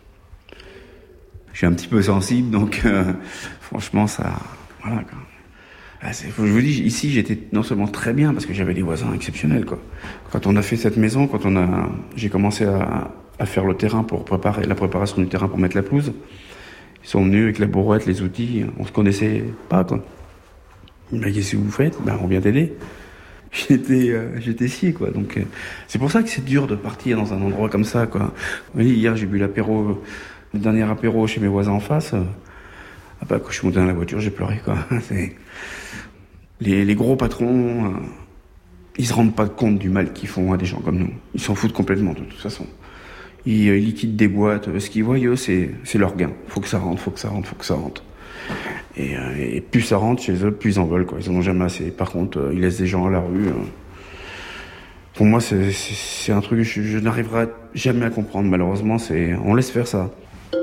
Je suis un petit peu sensible, donc euh, franchement, ça, voilà. Quoi. Ah, c'est, faut que je vous dise, ici, j'étais non seulement très bien, parce que j'avais des voisins exceptionnels, quoi. Quand on a fait cette maison, quand on a, j'ai commencé à, à faire le terrain pour préparer, la préparation du terrain pour mettre la pelouse, ils sont venus avec la brouette, les outils, on se connaissait pas, quoi. Ils m'ont dit, qu'est-ce que vous faites? Ben, on vient t'aider. J'étais, euh, j'étais scié, quoi. Donc, euh, c'est pour ça que c'est dur de partir dans un endroit comme ça, quoi. Oui, hier, j'ai bu l'apéro, le dernier apéro chez mes voisins en face. Euh, ah bah, quand je suis monté dans la voiture, j'ai pleuré, quoi. C'est... Les, les gros patrons, euh, ils se rendent pas compte du mal qu'ils font à des gens comme nous. Ils s'en foutent complètement, de toute façon. Ils, euh, ils liquident des boîtes. Ce qu'ils voient, eux, c'est, c'est leur gain. Faut que ça rentre, faut que ça rentre, faut que ça rentre. Et, euh, et plus ça rentre chez eux, plus ils en veulent, quoi. Ils en ont jamais assez. Par contre, euh, ils laissent des gens à la rue. Euh. Pour moi, c'est, c'est, c'est un truc que je, je n'arriverai jamais à comprendre, malheureusement. C'est, on laisse faire ça.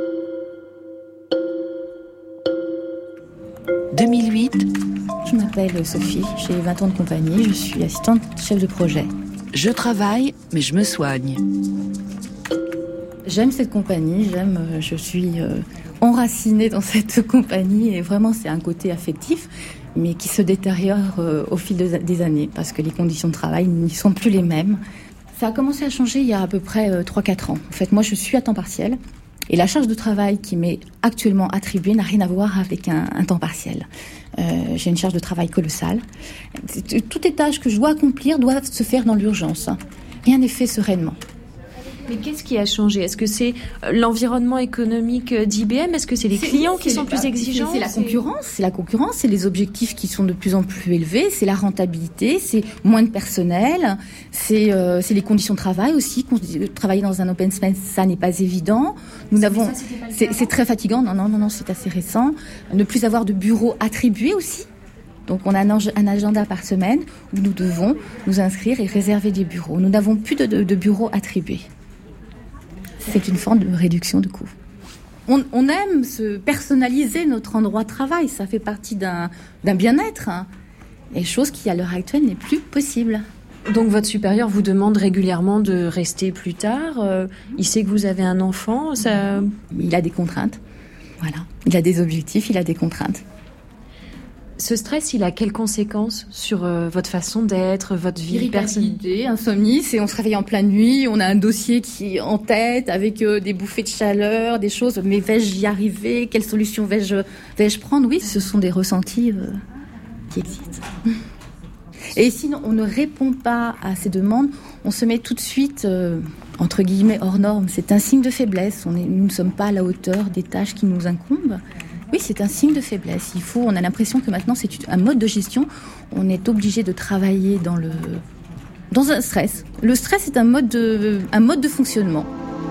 deux mille huit. Je m'appelle Sophie, j'ai vingt ans de compagnie, je suis assistante chef de projet. Je travaille, mais je me soigne. J'aime cette compagnie, j'aime, je suis euh, enracinée dans cette compagnie et vraiment c'est un côté affectif, mais qui se détériore euh, au fil de, des années parce que les conditions de travail n'y sont plus les mêmes. Ça a commencé à changer il y a à peu près euh, trois quatre ans. En fait, moi je suis à temps partiel. Et la charge de travail qui m'est actuellement attribuée n'a rien à voir avec un, un temps partiel. Euh, j'ai une charge de travail colossale. Toutes les tâches que je dois accomplir doivent se faire dans l'urgence. Rien n'est fait sereinement. Mais qu'est-ce qui a changé? Est-ce que c'est l'environnement économique d'I B M? Est-ce que c'est les c'est, clients c'est qui sont les, plus exigeants? C'est la concurrence, c'est la concurrence, c'est les objectifs qui sont de plus en plus élevés, c'est la rentabilité, c'est moins de personnel, c'est, euh, c'est les conditions de travail aussi. Travailler dans un open space, ça n'est pas évident. Nous n'avons, ça, c'est, c'est très fatigant. Non, non, non, non, c'est assez récent. Ne plus avoir de bureaux attribués aussi. Donc on a un, un agenda par semaine où nous devons nous inscrire et réserver des bureaux. Nous n'avons plus de, de, de bureaux attribués. C'est une forme de réduction de coûts. On, on aime se personnaliser notre endroit de travail, ça fait partie d'un, d'un bien-être. Hein. Et chose qui, à l'heure actuelle, n'est plus possible. Donc votre supérieur vous demande régulièrement de rester plus tard. Euh, il sait que vous avez un enfant. Ça... Il a des contraintes. Voilà. Il a des objectifs, il a des contraintes. Ce stress, il a quelles conséquences sur euh, votre façon d'être, votre vie personnelle ? Irritabilité, insomnie, c'est on se réveille en pleine nuit, on a un dossier qui est en tête avec euh, des bouffées de chaleur, des choses. Mais vais-je y arriver ? Quelle solution vais-je vais-je prendre ? Oui, ce sont des ressentis euh, qui existent. Et sinon, on ne répond pas à ces demandes, on se met tout de suite, euh, entre guillemets, hors norme. C'est un signe de faiblesse. On est, nous ne sommes pas à la hauteur des tâches qui nous incombent. Oui, c'est un signe de faiblesse. Il faut, on a l'impression que maintenant, c'est un mode de gestion. On est obligé de travailler dans, le, dans un stress. Le stress est un mode de, un mode de fonctionnement.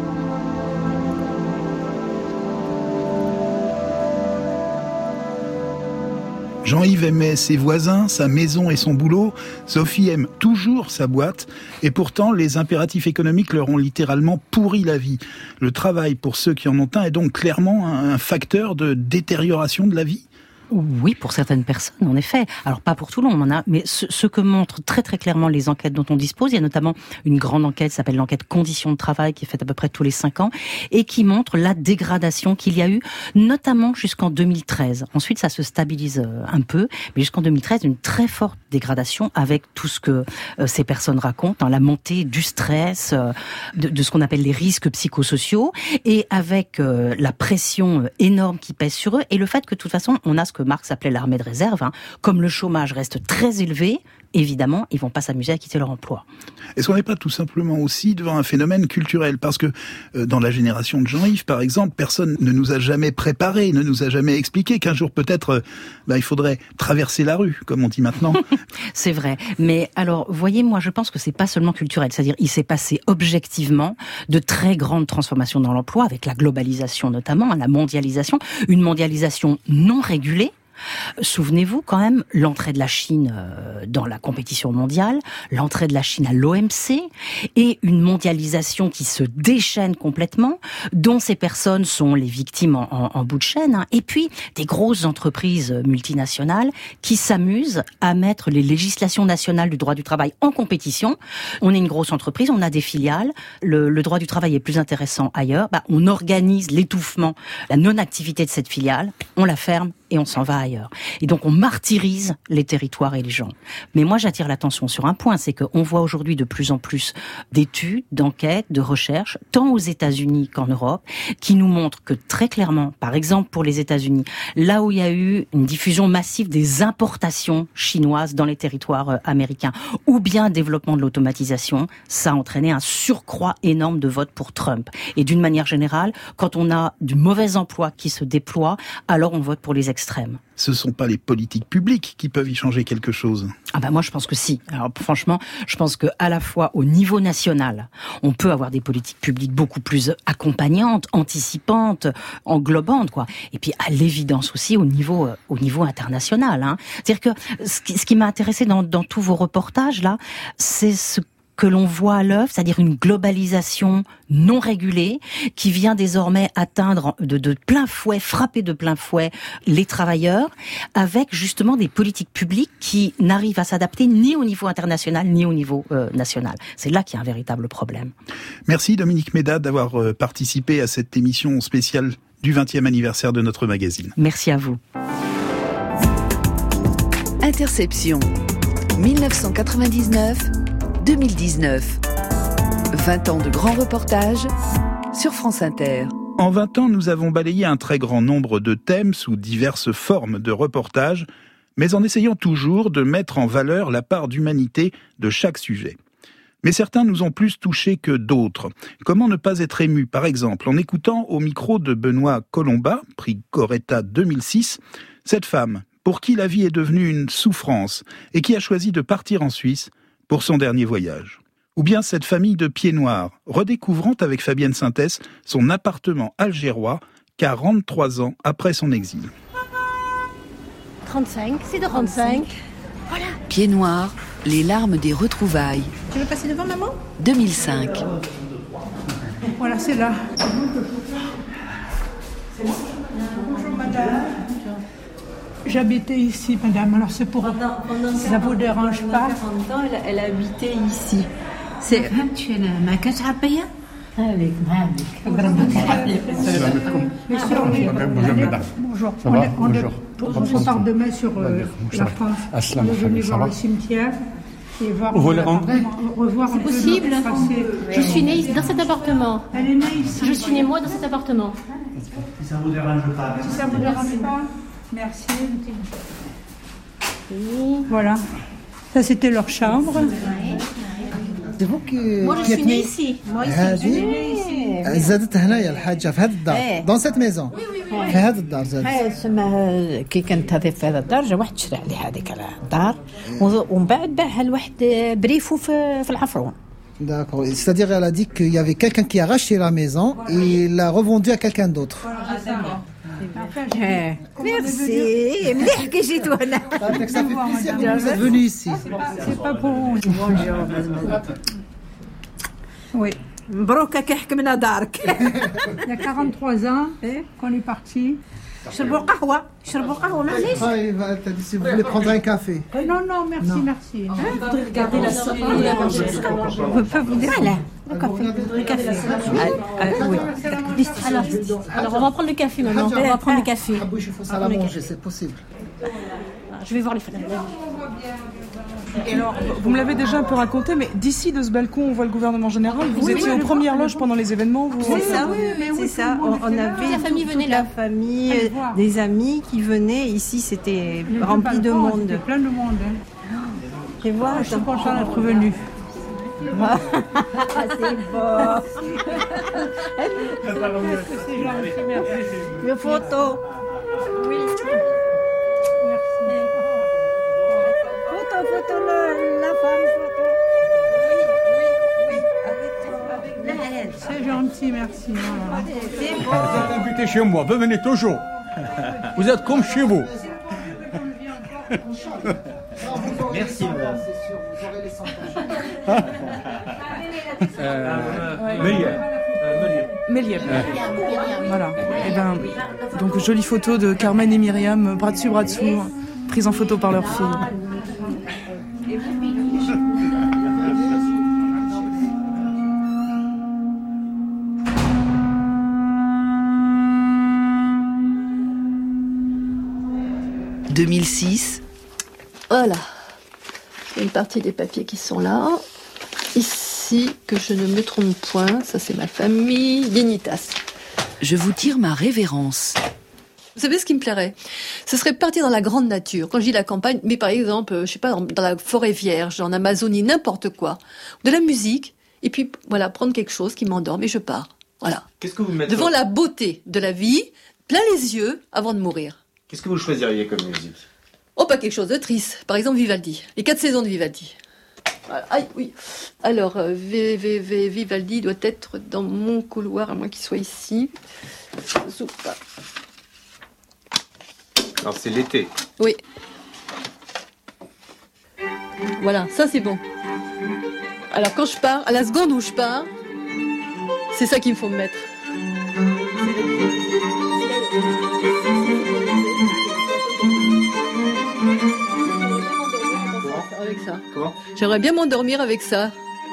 Jean-Yves aimait ses voisins, sa maison et son boulot. Sophie aime toujours sa boîte. Et pourtant, les impératifs économiques leur ont littéralement pourri la vie. Le travail, pour ceux qui en ont un, est donc clairement un facteur de détérioration de la vie ? Oui, pour certaines personnes, en effet. Alors, pas pour tout le monde, mais ce, ce que montrent très très clairement les enquêtes dont on dispose, il y a notamment une grande enquête qui s'appelle l'enquête conditions de travail, qui est faite à peu près tous les cinq ans, et qui montre la dégradation qu'il y a eu, notamment jusqu'en deux mille treize. Ensuite, ça se stabilise un peu, mais jusqu'en deux mille treize, une très forte dégradation avec tout ce que euh, ces personnes racontent, hein, la montée du stress, euh, de, de ce qu'on appelle les risques psychosociaux, et avec euh, la pression énorme qui pèse sur eux, et le fait que de toute façon, on a ce que Marx appelait l'armée de réserve, hein. Comme le chômage reste très élevé, évidemment, ils vont pas s'amuser à quitter leur emploi. Est-ce qu'on n'est pas tout simplement aussi devant un phénomène culturel ? Parce que euh, dans la génération de Jean-Yves, par exemple, personne ne nous a jamais préparé, ne nous a jamais expliqué qu'un jour peut-être euh, bah, il faudrait traverser la rue, comme on dit maintenant. C'est vrai. Mais alors, voyez, moi je pense que c'est pas seulement culturel. C'est-à-dire, il s'est passé objectivement de très grandes transformations dans l'emploi, avec la globalisation notamment, la mondialisation, une mondialisation non régulée. Souvenez-vous quand même, l'entrée de la Chine dans la compétition mondiale, l'entrée de la Chine à l'O M C, et une mondialisation qui se déchaîne complètement, dont ces personnes sont les victimes en, en, en bout de chaîne, hein. Et puis des grosses entreprises multinationales qui s'amusent à mettre les législations nationales du droit du travail en compétition. On est une grosse entreprise, on a des filiales, le, le droit du travail est plus intéressant ailleurs, bah, on organise l'étouffement, la non-activité de cette filiale, on la ferme et on s'en va ailleurs. Et donc on martyrise les territoires et les gens. Mais moi j'attire l'attention sur un point, c'est qu'on voit aujourd'hui de plus en plus d'études, d'enquêtes, de recherches, tant aux États-Unis qu'en Europe, qui nous montrent que très clairement, par exemple pour les États-Unis, là où il y a eu une diffusion massive des importations chinoises dans les territoires américains, ou bien un développement de l'automatisation, ça a entraîné un surcroît énorme de votes pour Trump. Et d'une manière générale, quand on a du mauvais emploi qui se déploie, alors on vote pour les extrêmes. Ce ne sont pas les politiques publiques qui peuvent y changer quelque chose. Ah ben moi je pense que si. Alors franchement, je pense que à la fois au niveau national, on peut avoir des politiques publiques beaucoup plus accompagnantes, anticipantes, englobantes, quoi. Et puis à l'évidence aussi au niveau au niveau international, hein. C'est-à-dire que ce qui, ce qui m'a intéressé dans, dans tous vos reportages là, c'est ce que l'on voit à l'œuvre, c'est-à-dire une globalisation non régulée qui vient désormais atteindre de, de plein fouet, frapper de plein fouet les travailleurs, avec justement des politiques publiques qui n'arrivent à s'adapter ni au niveau international ni au niveau euh, national. C'est là qu'il y a un véritable problème. Merci Dominique Méda d'avoir euh, participé à cette émission spéciale du vingtième anniversaire de notre magazine. Merci à vous. Interception, dix-neuf cent quatre-vingt-dix-neuf deux mille dix-neuf. vingt ans de grands reportages sur France Inter. En vingt ans, nous avons balayé un très grand nombre de thèmes sous diverses formes de reportages, mais en essayant toujours de mettre en valeur la part d'humanité de chaque sujet. Mais certains nous ont plus touchés que d'autres. Comment ne pas être ému, par exemple, en écoutant au micro de Benoît Colomba, prix Coretta deux mille six, cette femme, pour qui la vie est devenue une souffrance et qui a choisi de partir en Suisse pour son dernier voyage. Ou bien cette famille de pieds noirs, redécouvrant avec Fabienne Synthès son appartement algérois, quarante-trois ans après son exil. trente-cinq, c'est de trente-cinq. Voilà. Pieds noirs, les larmes des retrouvailles. Tu veux passer devant, maman ? deux mille cinq. Voilà, c'est là. Bonjour, madame. J'habitais ici, madame. Alors c'est pour... Pendant, pendant si ça vous dérange pas. quarante ans, elle, elle habitait ici. C'est... Avec, bonjour. Ça va? Bonjour. On part demain sur euh, la France. On est venu voir le cimetière et voir. Vous voulez rentrer? Revoir C'est possible. Je suis née dans cet appartement. Elle est née ici. Je suis née moi dans cet appartement. Si ça vous dérange pas. Si ça vous dérange pas. Merci. Voilà. Ça c'était leur chambre. C'est vous qui Moi je suis née ici. Moi ici. Je suis née ici. زادت هنايا الحاجة في هذا الدار dans cette maison. في هذا الدار زادت. هاي اسمها كي كانت هذه في هذا الدار جا واحد شرى عليها هذيك الدار ومن بعد باعها لواحد بريفو في في العفرون. D'accord. C'est-à-dire elle a dit qu'il y avait quelqu'un qui a racheté la maison et il l'a revendue à quelqu'un d'autre. Merci. مليح كي جيتوا هنا. Ça fait plaisir que vous êtes venus ici. C'est pas pour vous. Oui. مبروك كي حكمنا دارك. Il y a quarante-trois ans qu'on est parti. شربوا قهوة شربوا قهوة معليش. T'as dit si vous voulez prendre un café. Non, non, merci, non. merci. Hein? Regardez la soupe. On peut vous dire. Voilà. Le café. Le café. Oui. Alors, alors, on va prendre le café maintenant. On va prendre le café. Il faut ça la manger, c'est possible. Je vais voir les fenêtres. Et alors, vous me l'avez déjà un peu raconté, mais d'ici, de ce balcon, on voit le gouvernement général. Vous oui, étiez oui, aux premières loges pendant les événements. Vous... C'est ça, oui, mais oui, c'est ça. On, on avait toute la famille toute, venait toute là. La famille, des amis qui venaient. Ici, c'était rempli de monde. C'était plein de monde. Je vois. Je suis content d'être venue. Ah, c'est beau. C'est gentil, merci. Une photo. Oui. Photo, le, la femme, photo. Oui, oui, oui, avec, avec c'est gentil, merci. Voilà. C'est beau. Vous êtes invité chez moi, vous venez toujours. Vous êtes comme chez vous. Merci, madame. Méliève. Voilà. Et ben, donc jolie photo de Carmen et Myriam, bras dessus, bras dessous, prise en photo par leur fille. deux mille six. Voilà. Une partie des papiers qui sont là. Ici, que je ne me trompe point, ça c'est ma famille, Dignitas. Je vous tire ma révérence. Vous savez ce qui me plairait? Ce serait partir dans la grande nature. Quand je dis la campagne, mais par exemple, je sais pas, dans la forêt vierge, en Amazonie, n'importe quoi. De la musique, et puis voilà, prendre quelque chose qui m'endorme et je pars. Voilà. Qu'est-ce que vous mettez devant la beauté de la vie, plein les yeux avant de mourir. Qu'est-ce que vous choisiriez comme musique? Oh, pas quelque chose de triste. Par exemple, Vivaldi. Les quatre saisons de Vivaldi. Voilà. Aïe, oui. Alors, euh, v, v, v, Vivaldi doit être dans mon couloir, à moins qu'il soit ici. Zoupa. Alors, c'est l'été. Oui. Voilà, ça c'est bon. Alors, quand je pars, à la seconde où je pars, c'est ça qu'il me faut me mettre. Avec ça. Comment? J'aimerais bien m'endormir avec ça.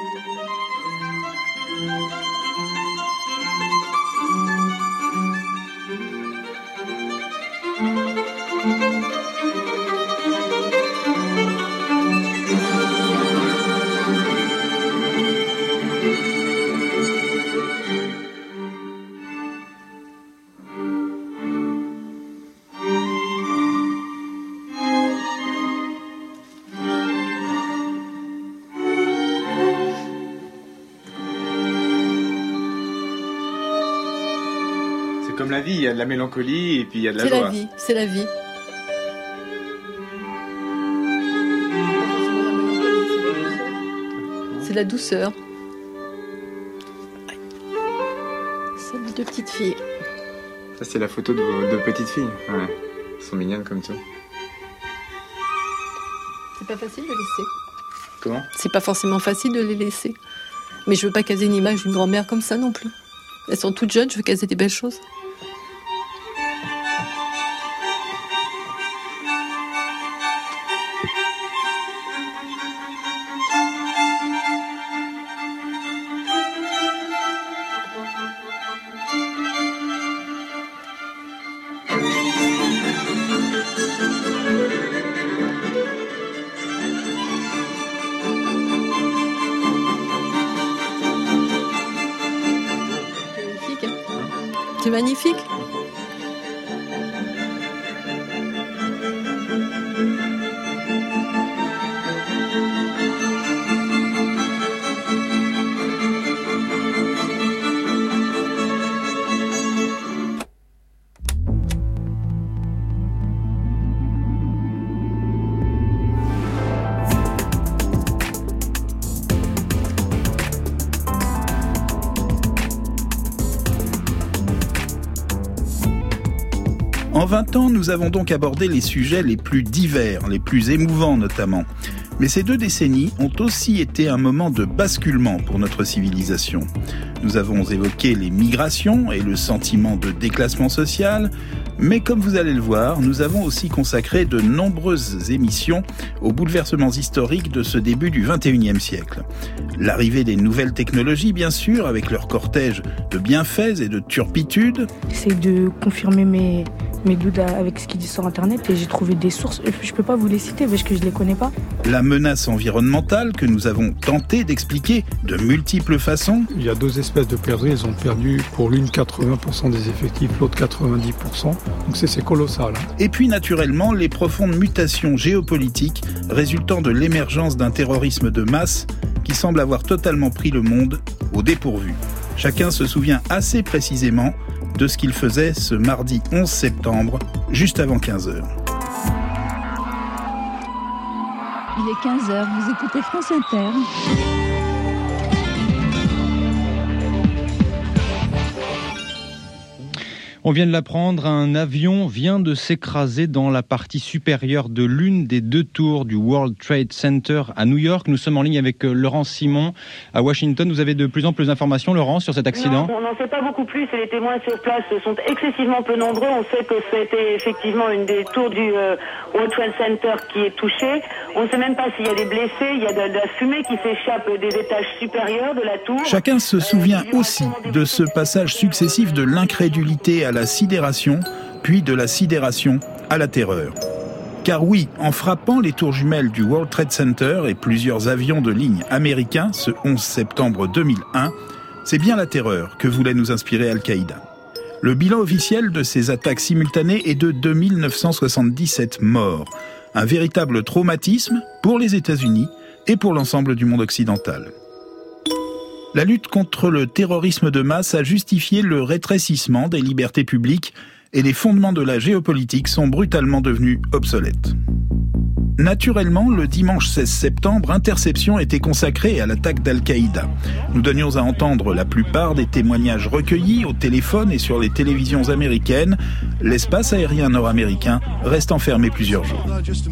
Comme la vie, il y a de la mélancolie et puis il y a de la c'est joie. C'est la vie, c'est la vie. C'est la douceur. C'est les deux petites filles. Ça, c'est la photo de vos deux petites filles. Ouais. Elles sont mignonnes comme tout. C'est pas facile de laisser. Comment? C'est pas forcément facile de les laisser. Mais je veux pas caser une image d'une grand-mère comme ça non plus. Elles sont toutes jeunes, je veux caser des belles choses. C'est magnifique. En vingt ans, nous avons donc abordé les sujets les plus divers, les plus émouvants notamment. Mais ces deux décennies ont aussi été un moment de basculement pour notre civilisation. Nous avons évoqué les migrations et le sentiment de déclassement social, mais comme vous allez le voir, nous avons aussi consacré de nombreuses émissions aux bouleversements historiques de ce début du vingt et unième siècle. L'arrivée des nouvelles technologies, bien sûr, avec leur cortège de bienfaits et de turpitudes. J'essaie de confirmer mes, mes doutes avec ce qui dit sur Internet et j'ai trouvé des sources. Je ne peux pas vous les citer parce que je ne les connais pas. La menace environnementale que nous avons tenté d'expliquer de multiples façons. Il y a deux espèces de perdrix, elles ont perdu pour l'une quatre-vingts pour cent des effectifs, l'autre quatre-vingt-dix pour cent. Donc c'est, c'est colossal. Hein. Et puis naturellement, les profondes mutations géopolitiques résultant de l'émergence d'un terrorisme de masse qui semble avoir totalement pris le monde au dépourvu. Chacun se souvient assez précisément de ce qu'il faisait ce mardi onze septembre, juste avant quinze heures. Il est quinze heures, vous écoutez France Inter. On vient de l'apprendre, un avion vient de s'écraser dans la partie supérieure de l'une des deux tours du World Trade Center à New York. Nous sommes en ligne avec Laurent Simon à Washington. Vous avez de plus en plus d'informations, Laurent, sur cet accident ? Non, on n'en sait pas beaucoup plus et les témoins sur place sont excessivement peu nombreux. On sait que c'était effectivement une des tours du euh, World Trade Center qui est touchée. On ne sait même pas s'il y a des blessés. Il y a de, de la fumée qui s'échappe des étages supérieurs de la tour. Chacun se souvient aussi de ce passage successif de l'incrédulité à la sidération, puis de la sidération à la terreur. Car oui, en frappant les tours jumelles du World Trade Center et plusieurs avions de ligne américains ce onze septembre deux mille un, c'est bien la terreur que voulait nous inspirer Al-Qaïda. Le bilan officiel de ces attaques simultanées est de deux mille neuf cent soixante-dix-sept morts. Un véritable traumatisme pour les États-Unis et pour l'ensemble du monde occidental. La lutte contre le terrorisme de masse a justifié le rétrécissement des libertés publiques et les fondements de la géopolitique sont brutalement devenus obsolètes. Naturellement, le dimanche seize septembre, Interception était consacrée à l'attaque d'Al-Qaïda. Nous donnions à entendre la plupart des témoignages recueillis au téléphone et sur les télévisions américaines. L'espace aérien nord-américain reste enfermé plusieurs jours.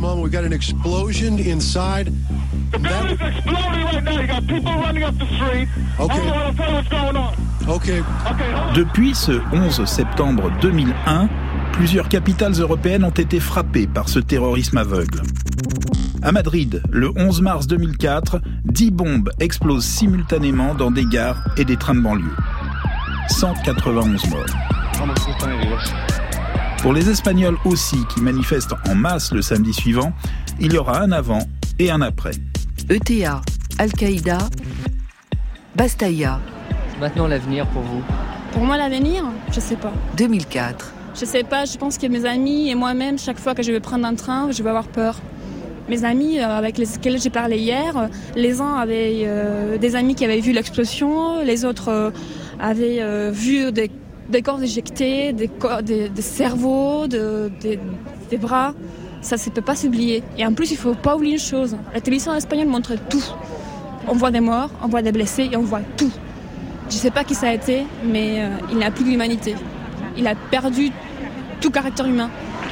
Depuis ce onze septembre deux mille un, plusieurs capitales européennes ont été frappées par ce terrorisme aveugle. À Madrid, le onze mars deux mille quatre, dix bombes explosent simultanément dans des gares et des trains de banlieue. cent quatre-vingt-onze morts. Pour les Espagnols aussi, qui manifestent en masse le samedi suivant, il y aura un avant et un après. E T A, Al-Qaïda, Bastaïa. Maintenant l'avenir pour vous ? Pour moi l'avenir, je sais pas. deux mille quatre. Je sais pas, je pense que mes amis et moi-même, chaque fois que je vais prendre un train, je vais avoir peur. Mes amis euh, avec lesquels j'ai parlé hier, les uns avaient euh, des amis qui avaient vu l'explosion, les autres euh, avaient euh, vu des, des corps éjectés, des, corps, des, des cerveaux, de, des, des bras. Ça ne peut pas s'oublier. Et en plus, il ne faut pas oublier une chose. La télévision espagnole montre tout. On voit des morts, on voit des blessés et on voit tout. Je ne sais pas qui ça a été, mais euh, il n'a plus d'humanité. Il a perdu tout caractère humain.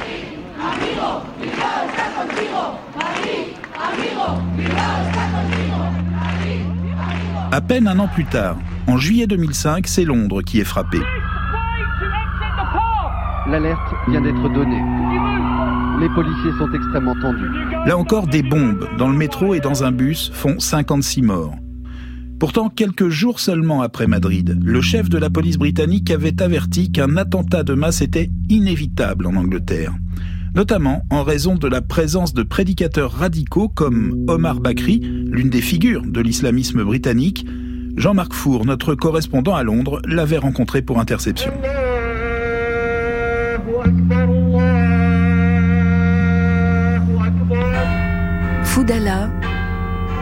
À peine un an plus tard, en juillet deux mille cinq, c'est Londres qui est frappé. L'alerte vient d'être donnée. Les policiers sont extrêmement tendus. Là encore, des bombes dans le métro et dans un bus font cinquante-six morts. Pourtant, quelques jours seulement après Madrid, le chef de la police britannique avait averti qu'un attentat de masse était inévitable en Angleterre. Notamment en raison de la présence de prédicateurs radicaux comme Omar Bakri, l'une des figures de l'islamisme britannique. Jean-Marc Four, notre correspondant à Londres, l'avait rencontré pour Interception.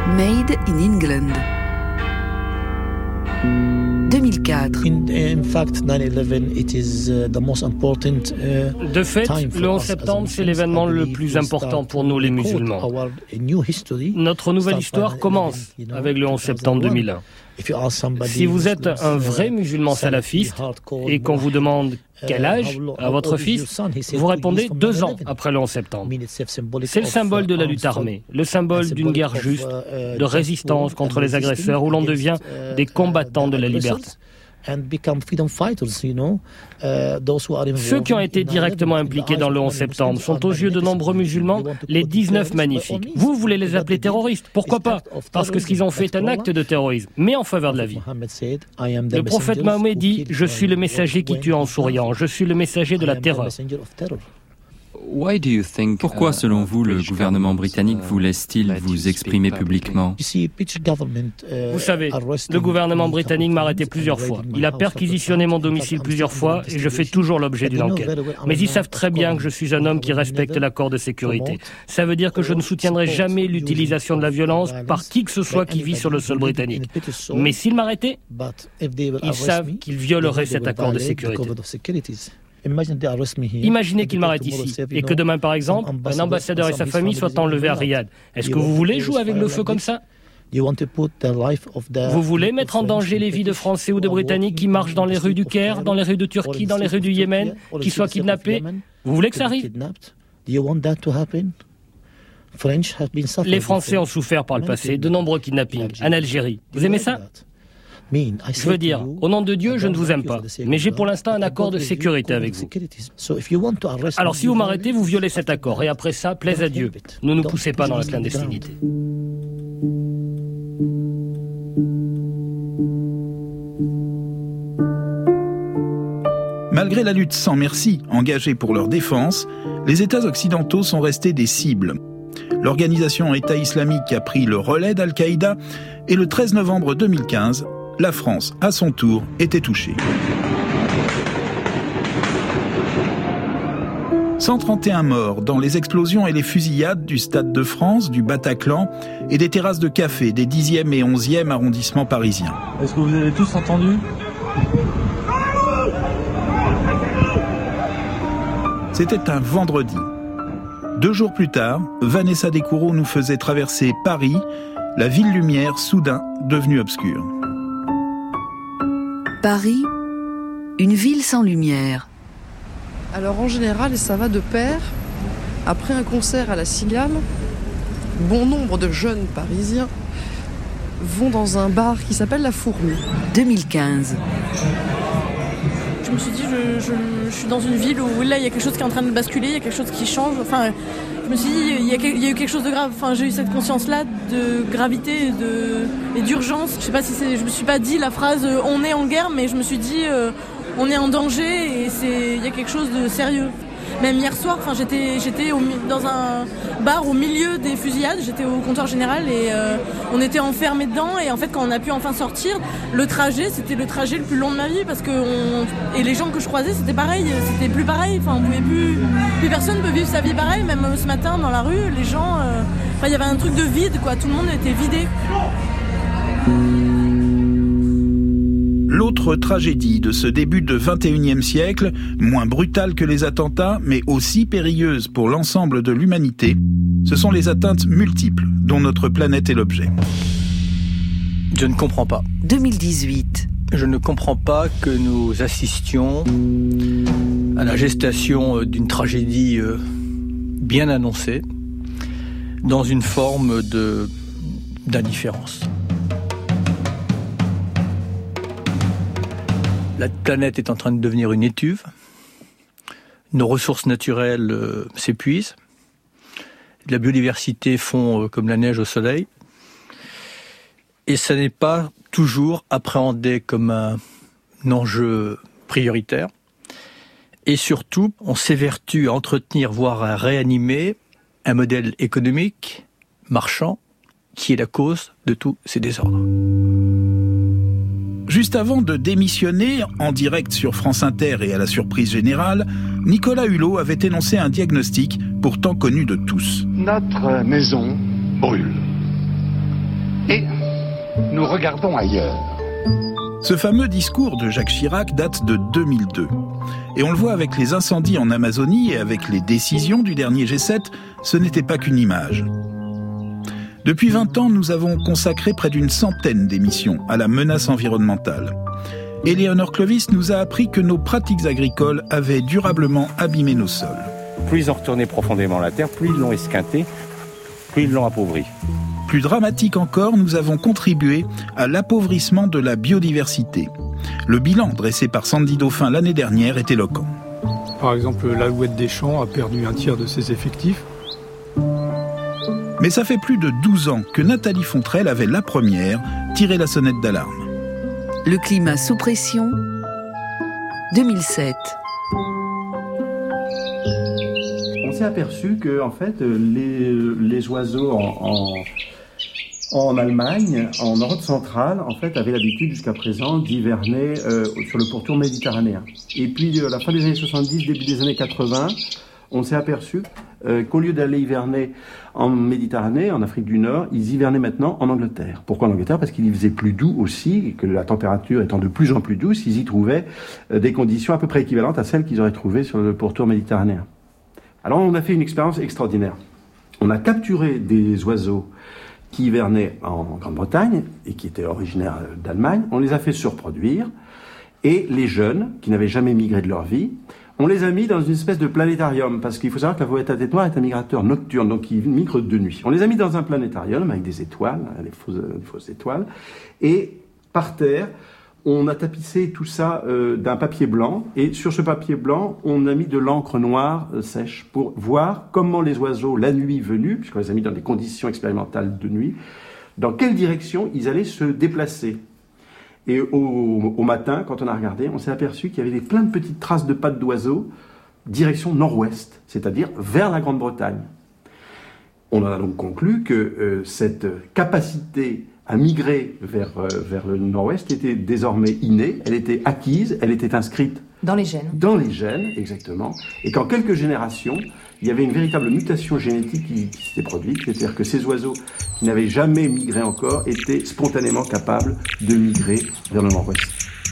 Made in England. deux mille quatre. De fait, le onze septembre, c'est l'événement le plus important pour nous les musulmans. Notre nouvelle histoire commence avec le onze septembre deux mille un. Si vous êtes un vrai musulman salafiste et qu'on vous demande quel âge a votre fils, vous répondez deux ans après le onze septembre. C'est le symbole de la lutte armée, le symbole d'une guerre juste, de résistance contre les agresseurs, où l'on devient des combattants de la liberté. Ceux qui ont été directement impliqués dans le onze septembre sont aux yeux de nombreux musulmans les dix-neuf magnifiques. Vous voulez les appeler terroristes? Pourquoi pas? Parce que ce qu'ils ont fait est un acte de terrorisme, mais en faveur de la vie. Le prophète Mahomet dit « Je suis le messager qui tue en souriant, je suis le messager de la terreur ». Pourquoi, selon vous, le gouvernement britannique vous laisse-t-il vous exprimer publiquement? Vous savez, le gouvernement britannique m'a arrêté plusieurs fois. Il a perquisitionné mon domicile plusieurs fois et je fais toujours l'objet d'une enquête. Mais ils savent très bien que je suis un homme qui respecte l'accord de sécurité. Ça veut dire que je ne soutiendrai jamais l'utilisation de la violence par qui que ce soit qui vit sur le sol britannique. Mais s'ils m'arrêtaient, ils savent qu'ils violeraient cet accord de sécurité. Imaginez qu'il m'arrête ici et que demain, par exemple, un ambassadeur et sa famille soient enlevés à Riyad. Est-ce que vous voulez jouer avec le feu comme ça? Vous voulez mettre en danger les vies de Français ou de Britanniques qui marchent dans les rues du Caire, dans les rues de Turquie, dans les rues du Yémen, qui soient kidnappés? Vous voulez que ça arrive? Les Français ont souffert par le passé de nombreux kidnappings en Algérie. Vous aimez ça? Je veux dire, au nom de Dieu, je ne vous aime pas, mais j'ai pour l'instant un accord de sécurité avec vous. Alors si vous m'arrêtez, vous violez cet accord, et après ça, plaise à Dieu. Ne nous poussez pas dans la clandestinité. Malgré la lutte sans merci engagée pour leur défense, les États occidentaux sont restés des cibles. L'organisation État islamique a pris le relais d'Al-Qaïda et le treize novembre deux mille quinze, la France, à son tour, était touchée. cent trente et un morts dans les explosions et les fusillades du Stade de France, du Bataclan et des terrasses de café des dixième et onzième arrondissements parisiens. Est-ce que vous avez tous entendu ? C'était un vendredi. Deux jours plus tard, Vanessa Descoureaux nous faisait traverser Paris, la ville lumière soudain devenue obscure. Paris, une ville sans lumière. Alors en général, ça va de pair. Après un concert à la Cigale, bon nombre de jeunes Parisiens vont dans un bar qui s'appelle La Fourmi. deux mille quinze. Je me suis dit, je, je, je suis dans une ville où là, il y a quelque chose qui est en train de basculer, il y a quelque chose qui change. Enfin, je me suis dit, il y a, il y a eu quelque chose de grave. Enfin, j'ai eu cette conscience-là de gravité et, de, et d'urgence. Je sais pas si c'est, je me suis pas dit la phrase euh, on est en guerre, mais je me suis dit euh, on est en danger et c'est, il y a quelque chose de sérieux. Même hier soir, enfin, j'étais, j'étais au, dans un bar au milieu des fusillades, j'étais au comptoir général et euh, on était enfermés dedans. Et en fait, quand on a pu enfin sortir, le trajet, c'était le trajet le plus long de ma vie parce que on, et les gens que je croisais, c'était pareil, c'était plus pareil. Enfin, on pouvait plus, plus personne ne peut vivre sa vie pareil. Même ce matin dans la rue, les gens, euh, enfin, il y avait un truc de vide, quoi. Tout le monde était vidé. L'autre tragédie de ce début de vingt et unième siècle, moins brutale que les attentats, mais aussi périlleuse pour l'ensemble de l'humanité, ce sont les atteintes multiples dont notre planète est l'objet. Je ne comprends pas. deux mille dix-huit. Je ne comprends pas que nous assistions à la gestation d'une tragédie bien annoncée dans une forme de, d'indifférence. La planète est en train de devenir une étuve. Nos ressources naturelles euh, s'épuisent. La biodiversité fond euh, comme la neige au soleil. Et ça n'est pas toujours appréhendé comme un, un enjeu prioritaire. Et surtout, on s'évertue à entretenir, voire à réanimer un modèle économique, marchand, qui est la cause de tous ces désordres. Juste avant de démissionner, en direct sur France Inter et à la surprise générale, Nicolas Hulot avait énoncé un diagnostic pourtant connu de tous. Notre maison brûle. et nous regardons ailleurs. Ce fameux discours de Jacques Chirac date de deux mille deux. Et on le voit avec les incendies en Amazonie et avec les décisions du dernier G sept, ce n'était pas qu'une image. Depuis vingt ans, nous avons consacré près d'une centaine d'émissions à la menace environnementale. Éléonore Clovis nous a appris que nos pratiques agricoles avaient durablement abîmé nos sols. Plus ils ont retourné profondément la terre, plus ils l'ont esquinté, plus ils l'ont appauvri. Plus dramatique encore, nous avons contribué à l'appauvrissement de la biodiversité. Le bilan dressé par Sandy Dauphin l'année dernière est éloquent. Par exemple, l'Alouette des Champs a perdu un tiers de ses effectifs. Mais ça fait plus de douze ans que Nathalie Fontrelle avait la première tiré la sonnette d'alarme. Le climat sous pression, deux mille sept. On s'est aperçu que en fait, les, les oiseaux en, en, en Allemagne, en Europe centrale, en fait, avaient l'habitude jusqu'à présent d'hiverner euh, sur le pourtour méditerranéen. Et puis, à la fin des années soixante-dix, début des années quatre-vingts, on s'est aperçu euh, qu'au lieu d'aller hiverner en Méditerranée, en Afrique du Nord, ils hivernaient maintenant en Angleterre. Pourquoi en Angleterre ? Parce qu'il y faisait plus doux aussi, et que la température étant de plus en plus douce, ils y trouvaient euh, des conditions à peu près équivalentes à celles qu'ils auraient trouvées sur le pourtour méditerranéen. Alors on a fait une expérience extraordinaire. On a capturé des oiseaux qui hivernaient en Grande-Bretagne et qui étaient originaires d'Allemagne. On les a fait surproduire et les jeunes, qui n'avaient jamais migré de leur vie, on les a mis dans une espèce de planétarium, parce qu'il faut savoir que la fauvette à tête noire est un migrateur nocturne, donc il migre de nuit. On les a mis dans un planétarium avec des étoiles, des fausses, des fausses étoiles, et par terre, on a tapissé tout ça euh, d'un papier blanc, et sur ce papier blanc, on a mis de l'encre noire euh, sèche pour voir comment les oiseaux, la nuit venue, puisqu'on les a mis dans des conditions expérimentales de nuit, dans quelle direction ils allaient se déplacer. Et au, au matin, quand on a regardé, on s'est aperçu qu'il y avait des, plein de petites traces de pattes d'oiseaux, direction nord-ouest, c'est-à-dire vers la Grande-Bretagne. On en a donc conclu que euh, cette capacité à migrer vers, euh, vers le nord-ouest était désormais innée, elle était acquise, elle était inscrite dans les gènes. Dans les gènes, exactement. Et qu'en quelques générations, il y avait une véritable mutation génétique qui, qui s'était produite, c'est-à-dire que ces oiseaux qui n'avaient jamais migré encore étaient spontanément capables de migrer vers le nord-ouest.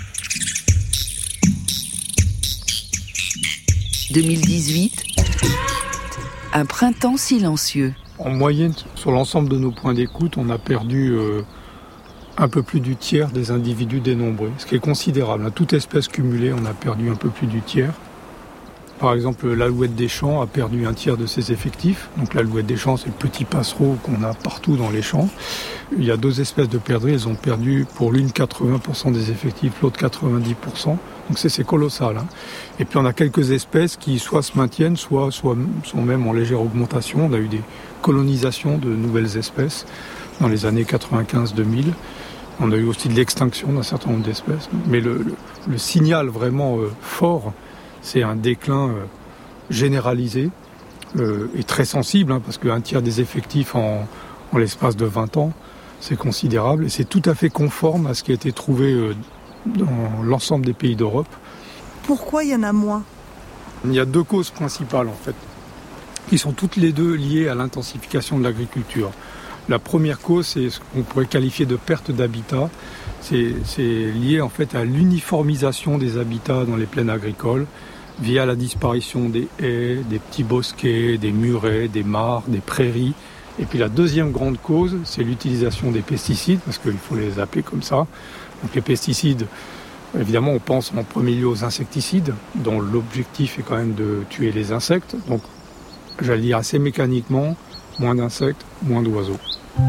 deux mille dix-huit, un printemps silencieux. En moyenne, sur l'ensemble de nos points d'écoute, on a perdu euh, un peu plus du tiers des individus dénombrés, ce qui est considérable. À toute espèce cumulée, on a perdu un peu plus du tiers. Par exemple, l'Alouette des Champs a perdu un tiers de ses effectifs. Donc l'Alouette des Champs, c'est le petit passereau qu'on a partout dans les champs. Il y a deux espèces de perdrix, elles ont perdu pour l'une quatre-vingts pour cent des effectifs, l'autre quatre-vingt-dix pour cent. Donc c'est, c'est colossal. Hein. Et puis on a quelques espèces qui soit se maintiennent, soit, soit sont même en légère augmentation. On a eu des colonisations de nouvelles espèces dans les années quatre-vingt-quinze deux mille. On a eu aussi de l'extinction d'un certain nombre d'espèces. Mais le, le, le signal vraiment euh, fort, c'est un déclin euh, généralisé euh, et très sensible, hein, parce qu'un tiers des effectifs en, en l'espace de vingt ans, c'est considérable. Et c'est tout à fait conforme à ce qui a été trouvé euh, dans l'ensemble des pays d'Europe. Pourquoi il y en a moins ? Il y a deux causes principales, en fait, qui sont toutes les deux liées à l'intensification de l'agriculture. La première cause, c'est ce qu'on pourrait qualifier de perte d'habitat. C'est, c'est lié en fait à l'uniformisation des habitats dans les plaines agricoles via la disparition des haies, des petits bosquets, des murets, des mares, des prairies. Et puis la deuxième grande cause, c'est l'utilisation des pesticides, parce qu'il faut les appeler comme ça. Donc les pesticides, évidemment, on pense en premier lieu aux insecticides, dont l'objectif est quand même de tuer les insectes. Donc, j'allais dire assez mécaniquement, moins d'insectes, moins d'oiseaux.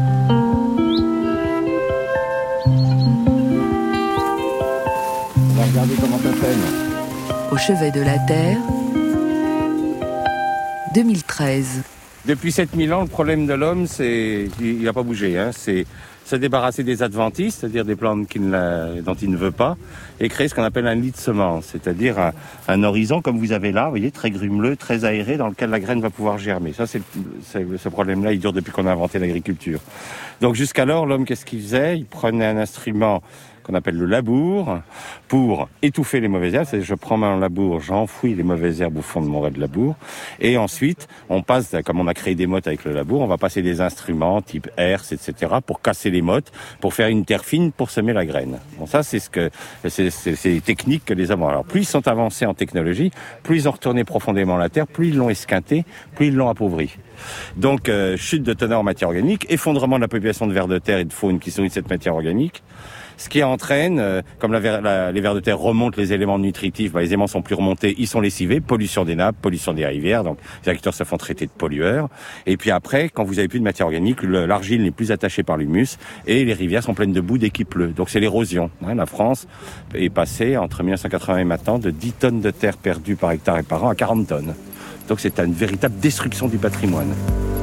Regardez comment ça peine. Au chevet de la Terre, deux mille treize. Depuis sept mille ans, le problème de l'homme, c'est, il n'a pas bougé, hein, c'est se débarrasser des adventices, c'est-à-dire des plantes qu'il ne, dont il ne veut pas, et créer ce qu'on appelle un lit de semences, c'est-à-dire un, un horizon comme vous avez là, vous voyez, très grumeleux, très aéré, dans lequel la graine va pouvoir germer. Ça, c'est, c'est ce problème-là, il dure depuis qu'on a inventé l'agriculture. Donc jusqu'alors, l'homme, qu'est-ce qu'il faisait ? Il prenait un instrument qu'on appelle le labour, pour étouffer les mauvaises herbes. C'est-à-dire je prends mon labour, j'enfouis les mauvaises herbes au fond de mon raid de labour, et ensuite on passe, comme on a créé des mottes avec le labour, on va passer des instruments type herse, et cetera, pour casser les mottes, pour faire une terre fine pour semer la graine. Bon, ça c'est ce que c'est, c'est, c'est les techniques que les hommes ont. Alors plus ils sont avancés en technologie, plus ils ont retourné profondément la terre, plus ils l'ont esquinté, plus ils l'ont appauvri. Donc euh, chute de teneur en matière organique, effondrement de la population de vers de terre et de faune qui nourrit cette matière organique, ce qui entraîne, euh, comme la, la, les vers de terre remontent les éléments nutritifs, bah, les éléments sont plus remontés, ils sont lessivés, pollution des nappes, pollution des rivières, donc les agriculteurs se font traiter de pollueurs. Et puis après, quand vous avez plus de matière organique, le, l'argile n'est plus attachée par l'humus et les rivières sont pleines de boue dès qu'il pleut. Donc c'est l'érosion. Hein. La France est passée entre mille neuf cent quatre-vingts et maintenant de dix tonnes de terre perdues par hectare et par an à quarante tonnes. Donc c'est une véritable destruction du patrimoine.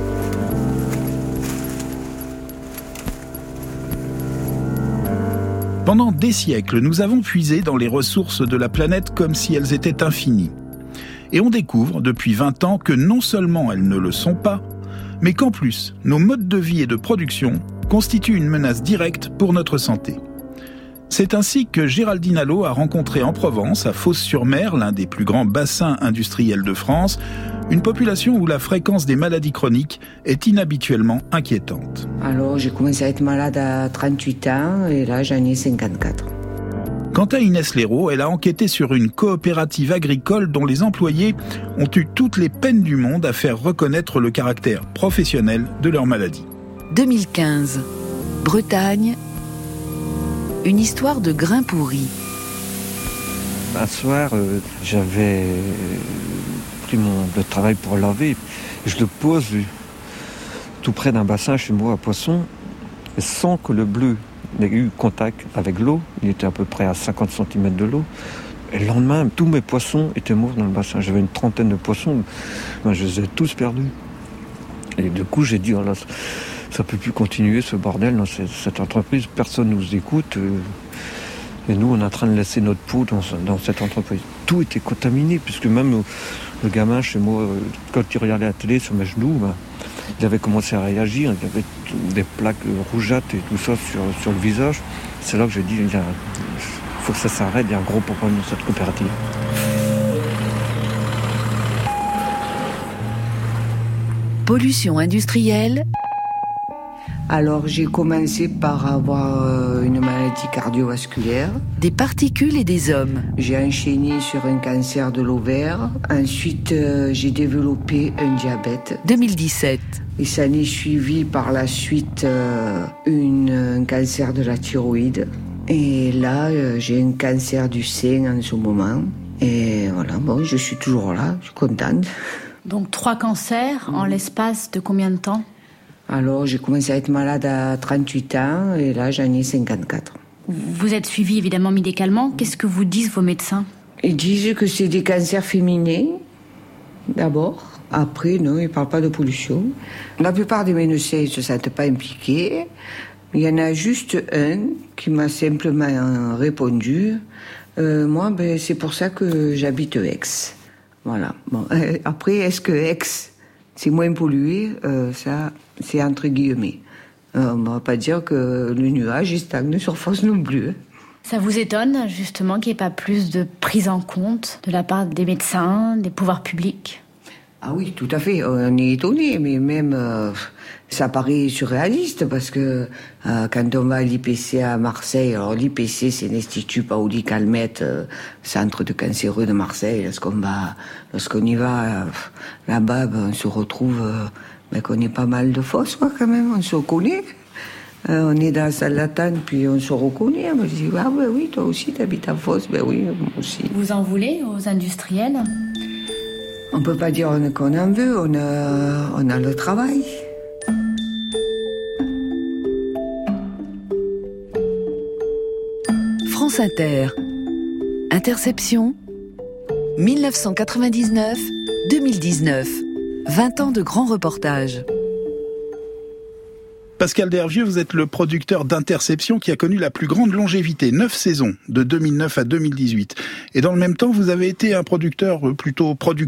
Pendant des siècles, nous avons puisé dans les ressources de la planète comme si elles étaient infinies. Et on découvre depuis vingt ans que non seulement elles ne le sont pas, mais qu'en plus, nos modes de vie et de production constituent une menace directe pour notre santé. C'est ainsi que Géraldine Allot a rencontré en Provence, à Fos-sur-Mer, l'un des plus grands bassins industriels de France, une population où la fréquence des maladies chroniques est inhabituellement inquiétante. Alors j'ai commencé à être malade à trente-huit ans et là j'en ai cinquante-quatre. Quant à Inès Léraud, elle a enquêté sur une coopérative agricole dont les employés ont eu toutes les peines du monde à faire reconnaître le caractère professionnel de leur maladie. deux mille quinze, Bretagne, une histoire de grains pourris. Un soir, euh, j'avais pris mon le travail pour laver. Je le pose tout près d'un bassin chez moi à poissons, sans que le bleu n'ait eu contact avec l'eau. Il était à peu près à cinquante centimètres de l'eau. Et le lendemain, tous mes poissons étaient morts dans le bassin. J'avais une trentaine de poissons. Ben, je les ai tous perdus. Et du coup, j'ai dit, oh là, ça ne peut plus continuer ce bordel dans cette, cette entreprise. Personne ne nous écoute. Euh, et nous, on est en train de laisser notre peau dans, dans cette entreprise. Tout était contaminé, puisque même le, le gamin chez moi, quand il regardait la télé sur mes genoux, ben, il avait commencé à réagir. Il y avait des plaques rougeâtres et tout ça sur, sur le visage. C'est là que j'ai dit, il faut que ça s'arrête, il y a un gros problème dans cette coopérative. Pollution industrielle. Alors j'ai commencé par avoir une maladie cardiovasculaire. Des particules et des hommes. J'ai enchaîné sur un cancer de l'ovaire. Ensuite euh, j'ai développé un diabète. deux mille dix-sept. Et ça n'est suivi par la suite euh, une, un cancer de la thyroïde. Et là euh, j'ai un cancer du sein en ce moment. Et voilà, bon, je suis toujours là, je suis contente. Donc trois cancers en l'espace de combien de temps ? Alors j'ai commencé à être malade à trente-huit ans et là j'en ai cinquante-quatre. Vous êtes suivi évidemment médicalement. Qu'est-ce que vous disent vos médecins ? Ils disent que c'est des cancers féminins, d'abord. Après, non, ils ne parlent pas de pollution. La plupart des médecins ne se sentent pas impliqués. Il y en a juste un qui m'a simplement répondu. Euh, moi, ben, c'est pour ça que j'habite Aix. Voilà. Bon, euh, après, est-ce que Aix, c'est moins pollué ? euh, Ça, c'est entre guillemets. Euh, on ne va pas dire que le nuage il stagne sur Fos non plus. Hein. Ça vous étonne, justement, qu'il n'y ait pas plus de prise en compte de la part des médecins, des pouvoirs publics ? Ah oui, tout à fait. On est étonné, mais même euh, ça paraît surréaliste parce que euh, quand on va à l'I P C à Marseille, alors l'I P C c'est l'Institut Paoli Calmette, euh, centre de cancéreux de Marseille. Lorsqu'on va, lorsqu'on y va euh, là-bas, ben, on se retrouve euh, ben, qu'on est pas mal de fosses, quoi, quand même. On se reconnaît. Euh, on est dans la salle d'attente, puis on se reconnaît. On me dit ah ben oui, toi aussi t'habites à Fos, ben oui, moi aussi. Vous en voulez aux industriels ? On ne peut pas dire qu'on en veut, on a, on a le travail. France Inter. Interception. mille neuf cent quatre-vingt-dix-neuf à deux mille dix-neuf. vingt ans de grands reportages. Pascal Dervieux, vous êtes le producteur d'Interception qui a connu la plus grande longévité, neuf saisons, de deux mille neuf à deux mille dix-huit. Et dans le même temps, vous avez été un producteur plutôt productif ?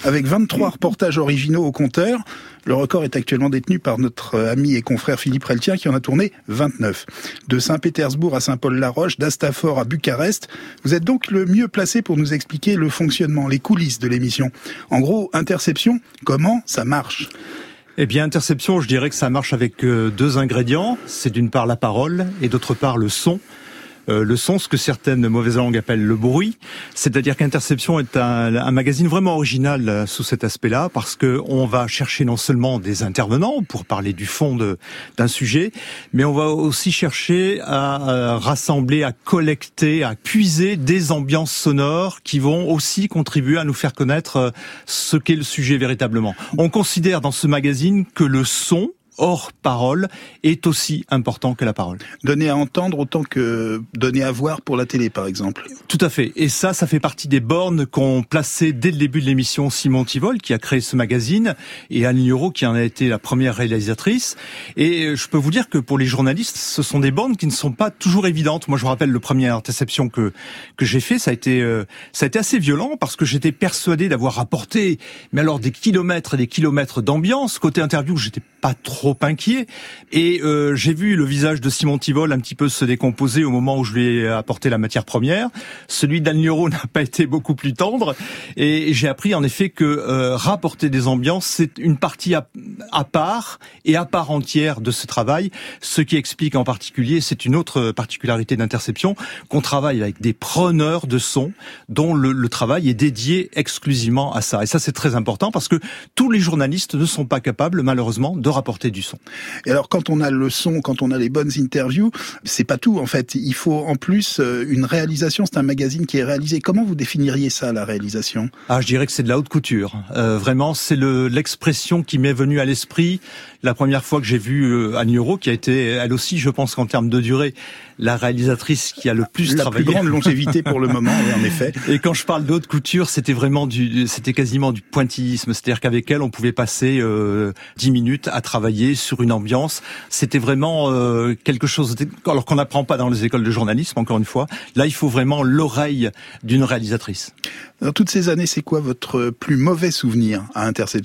avec vingt-trois reportages originaux au compteur. Le record est actuellement détenu par notre ami et confrère Philippe Reltien qui en a tourné vingt-neuf. De Saint-Pétersbourg à Saint-Paul-la-Roche, d'Astafor à Bucarest, vous êtes donc le mieux placé pour nous expliquer le fonctionnement, les coulisses de l'émission. En gros, Interception, comment ça marche ? Eh bien, Interception, je dirais que ça marche avec euh, deux ingrédients. C'est d'une part la parole et d'autre part le son. Euh, le son, ce que certaines mauvaises langues appellent le bruit. C'est-à-dire qu'Interception est un, un magazine vraiment original euh, sous cet aspect-là, parce que on va chercher non seulement des intervenants pour parler du fond de, d'un sujet, mais on va aussi chercher à, à rassembler, à collecter, à puiser des ambiances sonores qui vont aussi contribuer à nous faire connaître euh, ce qu'est le sujet véritablement. On considère dans ce magazine que le son, hors parole, est aussi important que la parole. Donner à entendre autant que donner à voir pour la télé, par exemple. Tout à fait. Et ça, ça fait partie des bornes qu'ont placées dès le début de l'émission Simon Tivol, qui a créé ce magazine, et Anne Lignoro, qui en a été la première réalisatrice. Et je peux vous dire que pour les journalistes, ce sont des bornes qui ne sont pas toujours évidentes. Moi, je me rappelle le premier Interception que que j'ai fait, ça a été euh, ça a été assez violent, parce que j'étais persuadé d'avoir apporté, mais alors des kilomètres et des kilomètres d'ambiance. Côté interview, j'étais pas trop inquiet, et euh, j'ai vu le visage de Simon Tivol un petit peu se décomposer au moment où je lui ai apporté la matière première. Celui d'Anne Lignoro n'a pas été beaucoup plus tendre, et j'ai appris en effet que euh, rapporter des ambiances, c'est une partie à, à part et à part entière de ce travail, ce qui explique en particulier, c'est une autre particularité d'Interception, qu'on travaille avec des preneurs de son dont le, le travail est dédié exclusivement à ça. Et ça, c'est très important, parce que tous les journalistes ne sont pas capables, malheureusement, de rapporter du son. Et alors, quand on a le son, quand on a les bonnes interviews, c'est pas tout, en fait. Il faut en plus une réalisation. C'est un magazine qui est réalisé. Comment vous définiriez ça, la réalisation ? Ah, je dirais que c'est de la haute couture. Euh, vraiment, c'est le, l'expression qui m'est venue à l'esprit la première fois que j'ai vu euh, Anne Lignoro, qui a été, elle aussi, je pense qu'en termes de durée, la réalisatrice qui a le plus la travaillé. La plus grande longévité pour le moment, oui, en effet. Et quand je parle de haute couture, c'était vraiment du, c'était quasiment du pointillisme. C'est-à-dire qu'avec elle, on pouvait passer euh, dix minutes à travailler sur une ambiance. C'était vraiment euh, quelque chose, alors qu'on n'apprend pas dans les écoles de journalisme, encore une fois. Là, il faut vraiment l'oreille d'une réalisatrice. Dans toutes ces années, c'est quoi votre plus mauvais souvenir à Interception ?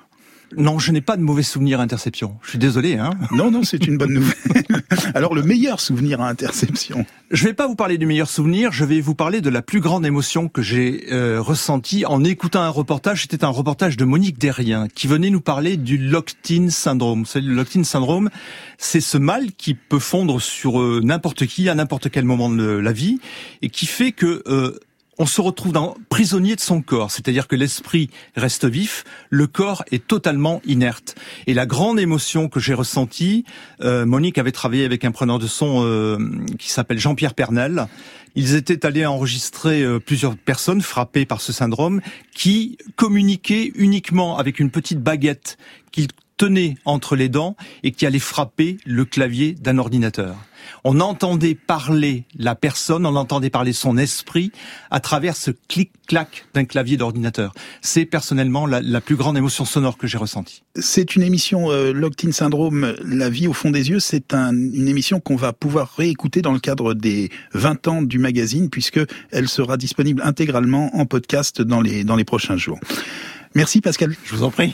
Non, je n'ai pas de mauvais souvenirs à Interception. Je suis désolé, hein. Non, non, c'est une bonne nouvelle. Alors, le meilleur souvenir à Interception ? Je vais pas vous parler du meilleur souvenir, je vais vous parler de la plus grande émotion que j'ai euh, ressentie en écoutant un reportage. C'était un reportage de Monique Derrien, qui venait nous parler du locked-in syndrome. C'est le locked-in syndrome, c'est ce mal qui peut fondre sur euh, n'importe qui, à n'importe quel moment de la vie, et qui fait que... Euh, on se retrouve dans, prisonnier de son corps, c'est-à-dire que l'esprit reste vif, le corps est totalement inerte. Et la grande émotion que j'ai ressentie, euh, Monique avait travaillé avec un preneur de son euh, qui s'appelle Jean-Pierre Pernel. Ils étaient allés enregistrer euh, plusieurs personnes frappées par ce syndrome qui communiquaient uniquement avec une petite baguette qu'ils tenaient entre les dents et qui allait frapper le clavier d'un ordinateur. On entendait parler la personne, on entendait parler son esprit à travers ce clic-clac d'un clavier d'ordinateur. C'est personnellement la, la plus grande émotion sonore que j'ai ressentie. C'est une émission euh, Locked-in Syndrome, La vie au fond des yeux. C'est un, une émission qu'on va pouvoir réécouter dans le cadre des vingt ans du magazine, puisque elle sera disponible intégralement en podcast dans les, dans les prochains jours. Merci Pascal. Je vous en prie.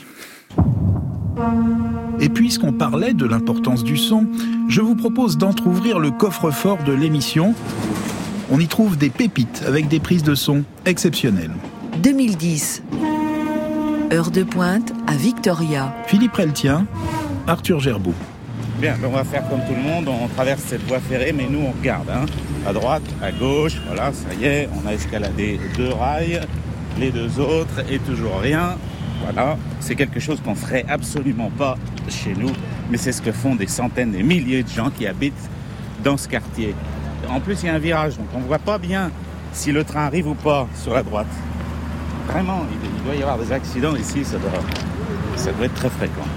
Et puisqu'on parlait de l'importance du son, je vous propose d'entrouvrir le coffre-fort de l'émission. On y trouve des pépites avec des prises de son exceptionnelles. deux mille dix, heure de pointe à Victoria. Philippe Reltien, Arthur Gerbeau. Bien, on va faire comme tout le monde, on traverse cette voie ferrée, mais nous on regarde, hein, à droite, à gauche, voilà, ça y est, on a escaladé deux rails, les deux autres, et toujours rien. Voilà, c'est quelque chose qu'on ferait absolument pas chez nous, mais c'est ce que font des centaines, des milliers de gens qui habitent dans ce quartier. En plus, il y a un virage, donc on ne voit pas bien si le train arrive ou pas sur la droite. Vraiment, il, il doit y avoir des accidents ici, ça doit, ça doit être très fréquent.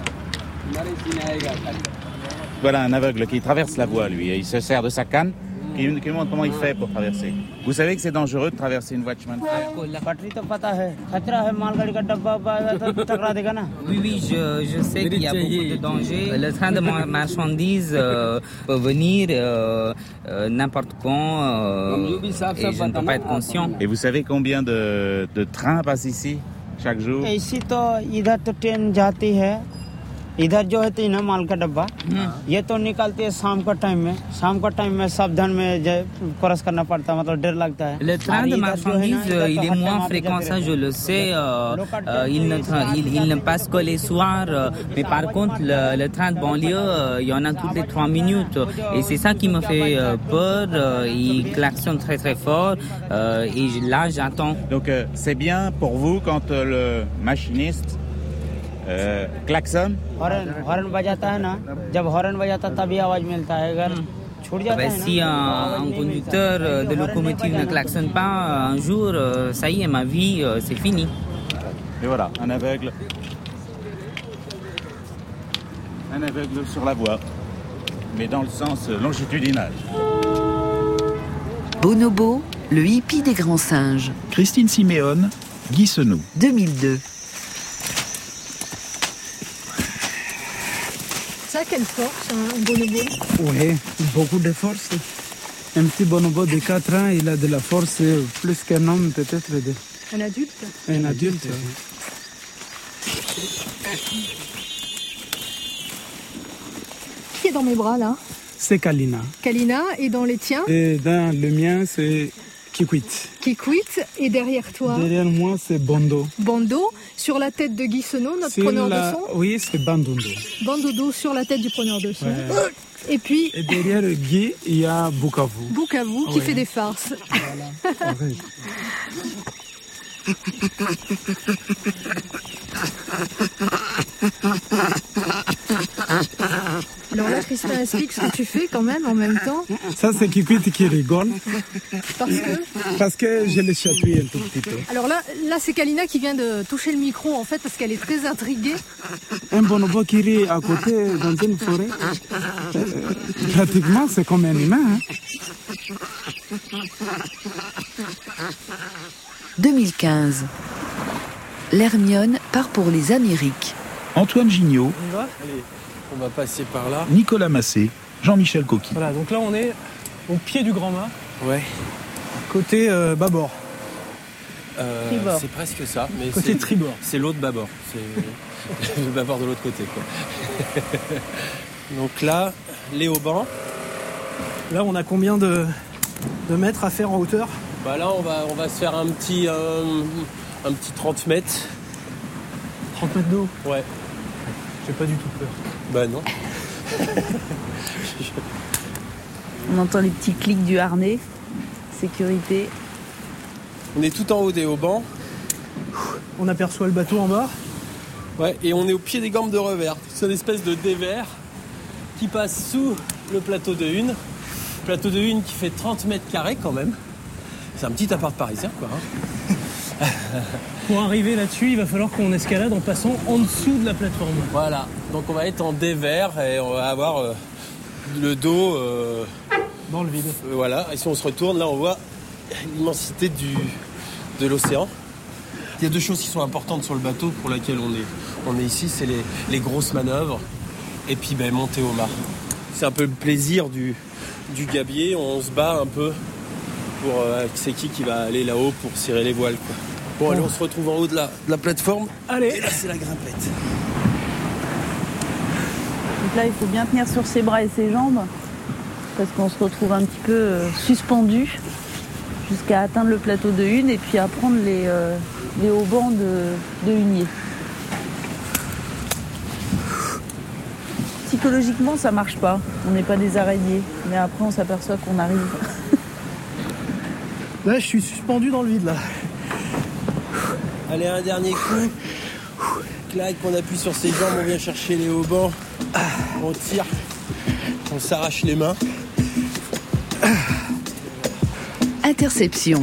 Voilà un aveugle qui traverse la voie, lui, et il se sert de sa canne qui, qui montre comment il fait pour traverser. Vous savez que c'est dangereux de traverser une voie de chemin de fer? Oui, oui, je, je sais qu'il y a beaucoup de dangers. Le train de marchandises euh, peut venir euh, euh, n'importe quand euh, et je ne peux pas être conscient. Et vous savez combien de, de trains passent ici chaque jour? Ici, इधर तो ट्रेन जाती है. इधर जो है तीन है माल का डब्बा ये तो निकलती है शाम का टाइम में शाम का टाइम में सावधान में क्रॉस करना पड़ता है मतलब डर लगता है. Le train de marchandises il est moins fréquent, ça je le sais, euh, euh, il, ne, il, il ne passe que les soirs, euh, mais par contre le, le train de banlieue euh, il y en a toutes les trois minutes et c'est ça qui me fait euh, peur, euh, il klaxonne très très fort euh, et là j'attends. Donc euh, c'est bien pour vous quand euh, le machiniste Euh, klaxon. Horn horn बजाता है ना जब हॉर्न बजाता तभी आवाज मिलता है अगर छूट जाता है ना. Si un, un conducteur de locomotive ne klaxonne pas un jour, ça y est, ma vie c'est fini. Et voilà, un aveugle. Un aveugle sur la voie, mais dans le sens longitudinal. Bonobo, le hippie des grands singes. Christine Siméon, Guy Senou. deux mille deux. Ça, quelle force, un bonobo? Oui, beaucoup de force. Un petit bonobo de quatre ans, il a de la force plus qu'un homme, peut-être. De... Un adulte? Un adulte, oui. Qui est dans mes bras, là? C'est Kalina. Kalina, et dans les tiens? Et dans le mien, c'est Kikwit. Kikwit, et derrière toi? Derrière moi, c'est Bondo. Bondo, sur la tête de Guy Senou, notre sur preneur la... de son? Oui, c'est Bandondo. Bandodo sur la tête du preneur de son. Ouais. Et puis... Et derrière Guy, il y a Bukavu. Bukavu, qui ouais. fait des farces. Voilà. Alors là, Christin explique ce que tu fais quand même en même temps. Ça, c'est Kikwit qui rigole. Parce que Parce que je l'ai chatouillé un tout petit peu. Alors là, là c'est Kalina qui vient de toucher le micro en fait parce qu'elle est très intriguée. Un bonobo qui rit à côté dans une forêt, euh, pratiquement c'est comme un humain. Hein. deux mille quinze. L'Hermione part pour les Amériques. Antoine Gignot. On y va ? Allez, on va passer par là. Nicolas Massé, Jean-Michel Coqui. Voilà, donc là on est au pied du Grand Mât. Ouais. Côté euh, bâbord. Euh, c'est presque ça. Mais côté c'est, tribord. C'est l'autre bâbord. C'est le bâbord de l'autre côté, quoi. Donc là, les haubans. Là, on a combien de, de mètres à faire en hauteur ? Bah là, on va, on va se faire un petit, euh, un petit trente mètres. trente mètres d'eau ? Ouais. J'ai pas du tout peur. Bah non. On entend les petits clics du harnais. Sécurité. On est tout en haut des haubans. On aperçoit le bateau en bas. Ouais, et on est au pied des Gambes de Revers. C'est une espèce de dévers qui passe sous le plateau de Hune. Plateau de Hune qui fait trente mètres carrés quand même. C'est un petit appart parisien, quoi. Hein. Pour arriver là-dessus, il va falloir qu'on escalade en passant en dessous de la plateforme. Voilà, donc on va être en dévers et on va avoir euh, le dos... Euh, dans le vide. Euh, voilà, et si on se retourne, là on voit l'immensité du, de l'océan. Il y a deux choses qui sont importantes sur le bateau pour laquelle on est, on est ici, c'est les, les grosses manœuvres et puis ben, monter au mât. C'est un peu le plaisir du, du gabier, on se bat un peu pour euh, c'est qui qui va aller là-haut pour cirer les voiles, quoi. Bon, bon, allez, on se retrouve en haut de la, de la plateforme. Allez. Et là, c'est la grimpette. Donc là, il faut bien tenir sur ses bras et ses jambes parce qu'on se retrouve un petit peu euh, suspendu jusqu'à atteindre le plateau de Hune et puis à prendre les, euh, les haubans de, de Hunier. Psychologiquement, ça marche pas. On n'est pas des araignées. Mais après, on s'aperçoit qu'on arrive. Là, je suis suspendu dans le vide, là. Allez, un dernier coup. Clac, on appuie sur ses jambes, on vient chercher les haubans. On tire. On s'arrache les mains. Interception.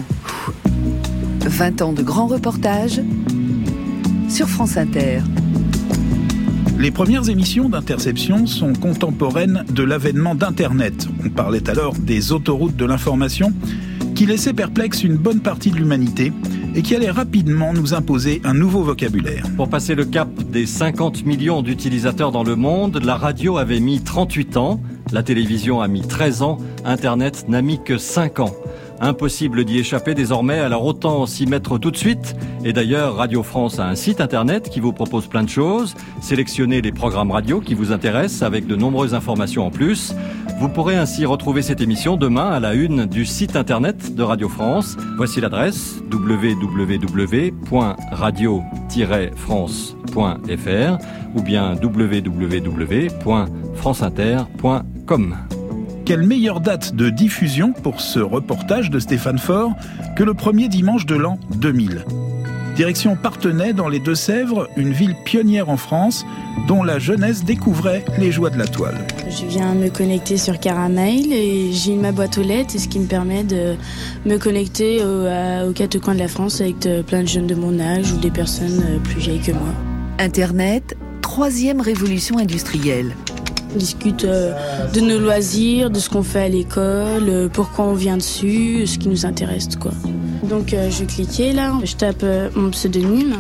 vingt ans de grands reportages sur France Inter. Les premières émissions d'Interception sont contemporaines de l'avènement d'Internet. On parlait alors des autoroutes de l'information qui laissaient perplexe une bonne partie de l'humanité et qui allaient rapidement nous imposer un nouveau vocabulaire. Pour passer le cap des cinquante millions d'utilisateurs dans le monde, la radio avait mis trente-huit ans, la télévision a mis treize ans, Internet n'a mis que cinq ans. Impossible d'y échapper désormais, alors autant s'y mettre tout de suite. Et d'ailleurs, Radio France a un site internet qui vous propose plein de choses. Sélectionnez les programmes radio qui vous intéressent avec de nombreuses informations en plus. Vous pourrez ainsi retrouver cette émission demain à la une du site internet de Radio France. Voici l'adresse w w w point radio tiret france point f r ou bien w w w point france inter point com. Quelle meilleure date de diffusion pour ce reportage de Stéphane Faure que le premier dimanche de l'an deux mille. Direction Parthenay dans les Deux-Sèvres, une ville pionnière en France dont la jeunesse découvrait les joies de la toile. Je viens me connecter sur Caramel et j'ai ma boîte aux lettres, ce qui me permet de me connecter aux, aux quatre coins de la France avec de, plein de jeunes de mon âge ou des personnes plus vieilles que moi. Internet, troisième révolution industrielle. On discute euh, de nos loisirs, de ce qu'on fait à l'école, euh, pourquoi on vient dessus, ce qui nous intéresse, quoi. Donc euh, je vais cliquer là, je tape euh, mon pseudonyme.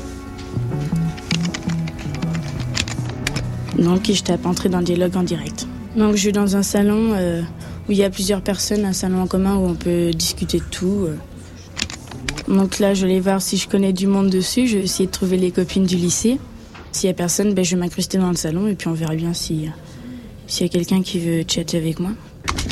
Donc je tape entrer dans le dialogue en direct. Donc je suis dans un salon euh, où il y a plusieurs personnes, un salon en commun où on peut discuter de tout. Euh. Donc là je vais voir si je connais du monde dessus, je vais essayer de trouver les copines du lycée. S'il n'y a personne, ben, je vais m'incruster dans le salon et puis on verra bien si, euh, s'il y a quelqu'un qui veut chatter avec moi.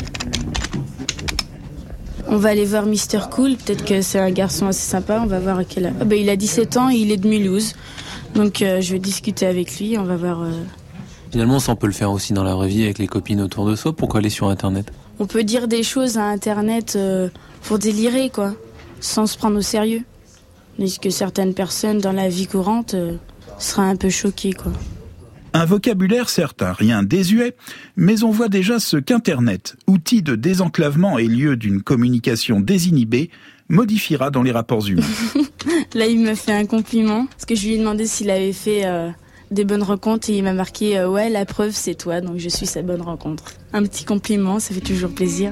On va aller voir Mister Cool, peut-être que c'est un garçon assez sympa, on va voir à quel âge. Ah, ben, il a dix-sept ans et il est de Mulhouse, donc euh, je vais discuter avec lui, on va voir... Euh... Finalement, ça on peut le faire aussi dans la vraie vie avec les copines autour de soi, pourquoi aller sur Internet ? On peut dire des choses à Internet euh, pour délirer, quoi, sans se prendre au sérieux. Tandis que certaines personnes dans la vie courante... Euh... sera un peu choqué, quoi. Un vocabulaire certain, rien désuet, mais on voit déjà ce qu'Internet, outil de désenclavement et lieu d'une communication désinhibée, modifiera dans les rapports humains. Là, il me fait un compliment, parce que je lui ai demandé s'il avait fait euh, des bonnes rencontres, et il m'a marqué euh, « Ouais, la preuve, c'est toi, donc je suis sa bonne rencontre ». Un petit compliment, ça fait toujours plaisir.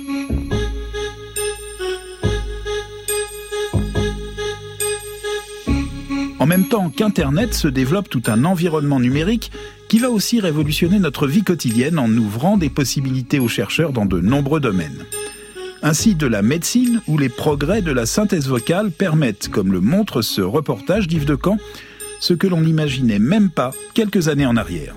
En même temps qu'Internet se développe tout un environnement numérique qui va aussi révolutionner notre vie quotidienne en ouvrant des possibilités aux chercheurs dans de nombreux domaines. Ainsi de la médecine où les progrès de la synthèse vocale permettent, comme le montre ce reportage d'Yves Decamp, ce que l'on n'imaginait même pas quelques années en arrière.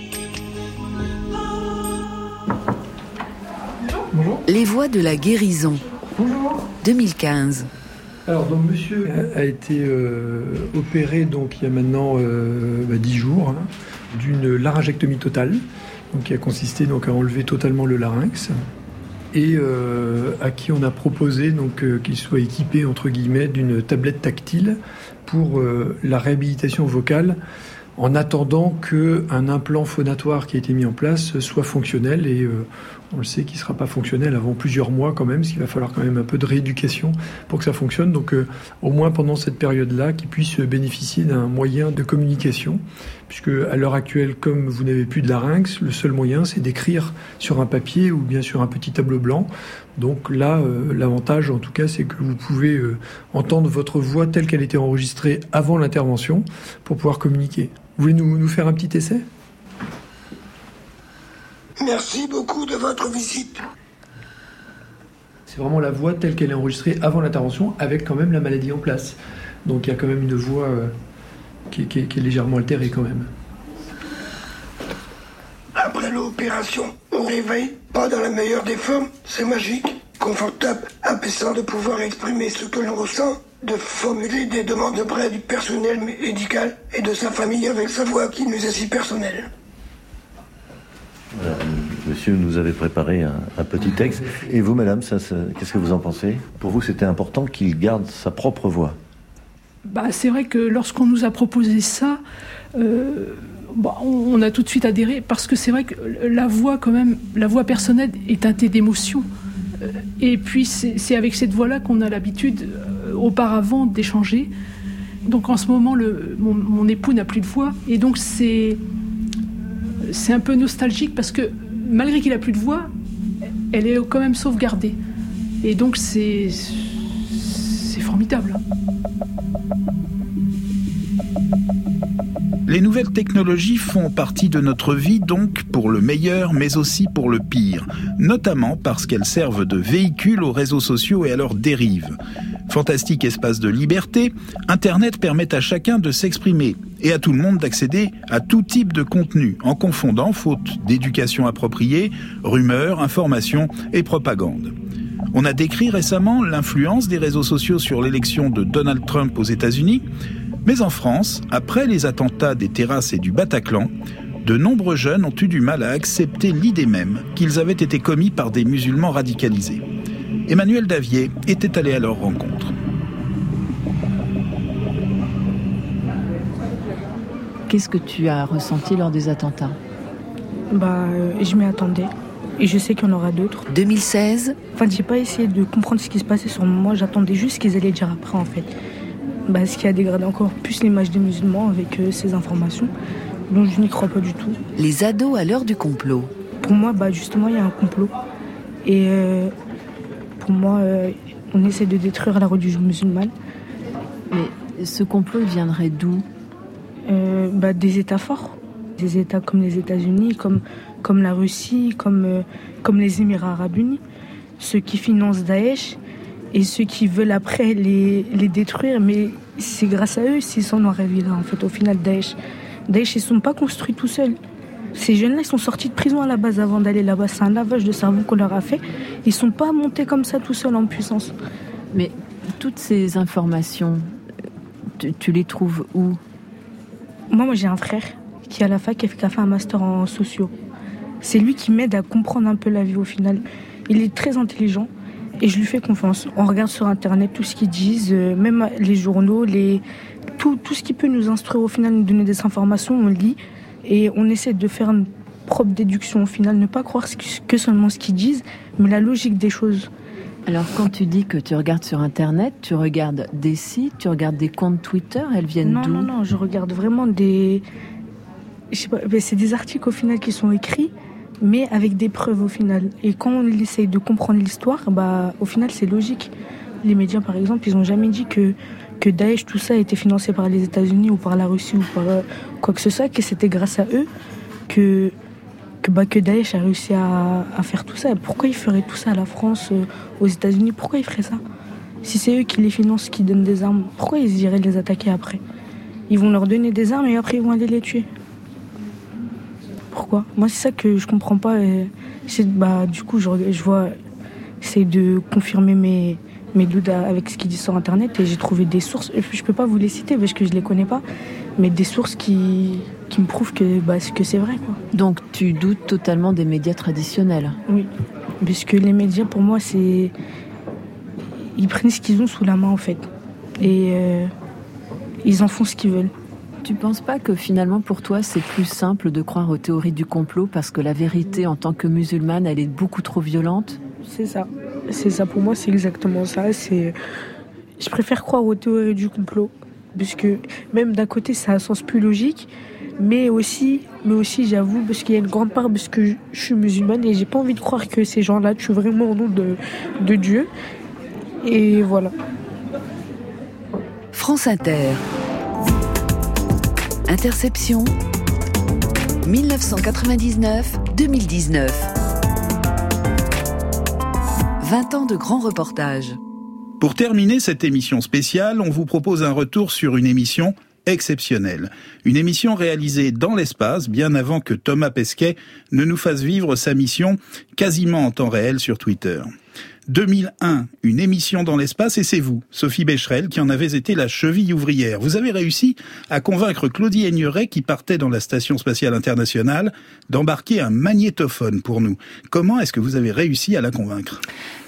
Bonjour. Les voies de la guérison. Bonjour. deux mille quinze. Alors, donc, monsieur a été euh, opéré donc, il y a maintenant euh, bah, dix jours hein, d'une laryngectomie totale, donc, qui a consisté donc, à enlever totalement le larynx, et euh, à qui on a proposé donc, euh, qu'il soit équipé entre guillemets, d'une tablette tactile pour euh, la réhabilitation vocale, en attendant qu'un implant phonatoire qui a été mis en place soit fonctionnel, et euh, on le sait qu'il ne sera pas fonctionnel avant plusieurs mois quand même, parce qu'il va falloir quand même un peu de rééducation pour que ça fonctionne. Donc euh, au moins pendant cette période-là, qu'il puisse bénéficier d'un moyen de communication, puisque à l'heure actuelle, comme vous n'avez plus de larynx, le seul moyen c'est d'écrire sur un papier ou bien sur un petit tableau blanc. Donc là, euh, l'avantage en tout cas, c'est que vous pouvez euh, entendre votre voix telle qu'elle était enregistrée avant l'intervention pour pouvoir communiquer. Vous voulez nous, nous faire un petit essai ? Merci beaucoup de votre visite. C'est vraiment la voix telle qu'elle est enregistrée avant l'intervention, avec quand même la maladie en place. Donc il y a quand même une voix euh, qui, qui, qui est légèrement altérée quand même. Après l'opération, on réveille, pas dans la meilleure des formes, c'est magique, confortable, apaisant de pouvoir exprimer ce que l'on ressent, de formuler des demandes auprès du personnel médical et de sa famille avec sa voix qui nous est si personnelle. Voilà, monsieur nous avait préparé un, un petit texte. Et vous, madame, ça, ça, qu'est-ce que vous en pensez ? Pour vous, c'était important qu'il garde sa propre voix. Bah, c'est vrai que lorsqu'on nous a proposé ça, euh, bah, on, on a tout de suite adhéré, parce que c'est vrai que la voix, quand même, la voix personnelle est teintée d'émotion. Et puis c'est, c'est avec cette voix-là qu'on a l'habitude, euh, auparavant, d'échanger. Donc en ce moment, le, mon, mon époux n'a plus de voix. Et donc c'est, c'est un peu nostalgique parce que malgré qu'il n'a plus de voix, elle est quand même sauvegardée. Et donc c'est, c'est formidable. Les nouvelles technologies font partie de notre vie, donc pour le meilleur, mais aussi pour le pire, notamment parce qu'elles servent de véhicule aux réseaux sociaux et à leurs dérives. Fantastique espace de liberté, Internet permet à chacun de s'exprimer et à tout le monde d'accéder à tout type de contenu, en confondant, faute d'éducation appropriée, rumeurs, informations et propagande. On a décrit récemment l'influence des réseaux sociaux sur l'élection de Donald Trump aux États-Unis. Mais en France, après les attentats des terrasses et du Bataclan, de nombreux jeunes ont eu du mal à accepter l'idée même qu'ils avaient été commis par des musulmans radicalisés. Emmanuel Davier était allé à leur rencontre. Qu'est-ce que tu as ressenti lors des attentats ? Bah, euh, je m'y attendais. Et je sais qu'il y en aura d'autres. deux mille seize Enfin, j'ai pas essayé de comprendre ce qui se passait sur moi. J'attendais juste ce qu'ils allaient dire après, en fait. Bah, ce qui a dégradé encore plus l'image des musulmans avec euh, ces informations, dont je n'y crois pas du tout. Les ados à l'heure du complot. Pour moi, bah, justement, il y a un complot. Et euh, pour moi, euh, on essaie de détruire la religion musulmane. Mais ce complot viendrait d'où ? euh, bah, Des États forts. Des États comme les États-Unis, comme, comme la Russie, comme, euh, comme les Émirats arabes unis. Ceux qui financent Daesh. Et ceux qui veulent après les, les détruire, mais c'est grâce à eux s'ils sont arrivés là, en fait, au final, Daesh. Daesh, ils ne sont pas construits tout seuls. Ces jeunes-là, ils sont sortis de prison à la base avant d'aller là-bas. C'est un lavage de cerveau qu'on leur a fait. Ils ne sont pas montés comme ça tout seuls en puissance. Mais toutes ces informations, tu, tu les trouves où ? Moi, moi, j'ai un frère qui est à la fac et qui a fait un master en sociaux. C'est lui qui m'aide à comprendre un peu la vie au final. Il est très intelligent. Et je lui fais confiance. On regarde sur Internet tout ce qu'ils disent, euh, même les journaux, les... Tout, tout ce qui peut nous instruire au final, nous donner des informations, on lit. Et on essaie de faire une propre déduction au final, ne pas croire que seulement ce qu'ils disent, mais la logique des choses. Alors quand tu dis que tu regardes sur Internet, tu regardes des sites, tu regardes des comptes Twitter, elles viennent non, d'où ? Non, non, non, je regarde vraiment des... Je sais pas, c'est des articles au final qui sont écrits, mais avec des preuves au final. Et quand on essaye de comprendre l'histoire, bah, au final, c'est logique. Les médias, par exemple, ils n'ont jamais dit que, que Daesh, tout ça, a été financé par les États-Unis ou par la Russie ou par euh, quoi que ce soit, que c'était grâce à eux que, que, bah, que Daesh a réussi à, à faire tout ça. Pourquoi ils feraient tout ça à la France, euh, aux États-Unis ? Pourquoi ils feraient ça ? Si c'est eux qui les financent, qui donnent des armes, pourquoi ils iraient les attaquer après ? Ils vont leur donner des armes et après, ils vont aller les tuer. Pourquoi ? Moi, c'est ça que je comprends pas. Et c'est, bah, du coup, je, je vois, j'essaie de confirmer mes, mes doutes avec ce qu'ils disent sur Internet et j'ai trouvé des sources. Je peux pas vous les citer parce que je les connais pas, mais des sources qui, qui me prouvent que, bah, que c'est vrai, quoi. Donc, tu doutes totalement des médias traditionnels ? Oui, parce que les médias, pour moi, c'est ils prennent ce qu'ils ont sous la main, en fait, et euh, ils en font ce qu'ils veulent. Tu penses pas que finalement pour toi c'est plus simple de croire aux théories du complot parce que la vérité en tant que musulmane elle est beaucoup trop violente ? C'est ça, c'est ça pour moi, c'est exactement ça. C'est... Je préfère croire aux théories du complot puisque même d'un côté ça a un sens plus logique, mais aussi, mais aussi j'avoue parce qu'il y a une grande part parce que je suis musulmane et j'ai pas envie de croire que ces gens-là tuent vraiment au nom de, de Dieu. Et voilà. France Inter. Interception, dix-neuf cent quatre-vingt-dix-neuf à deux mille dix-neuf. vingt ans de grands reportages. Pour terminer cette émission spéciale, on vous propose un retour sur une émission exceptionnelle. Une émission réalisée dans l'espace, bien avant que Thomas Pesquet ne nous fasse vivre sa mission quasiment en temps réel sur Twitter. deux mille un, une émission dans l'espace, et c'est vous, Sophie Becherel, qui en avez été la cheville ouvrière. Vous avez réussi à convaincre Claudie Aigneret, qui partait dans la Station Spatiale Internationale, d'embarquer un magnétophone pour nous. Comment est-ce que vous avez réussi à la convaincre ?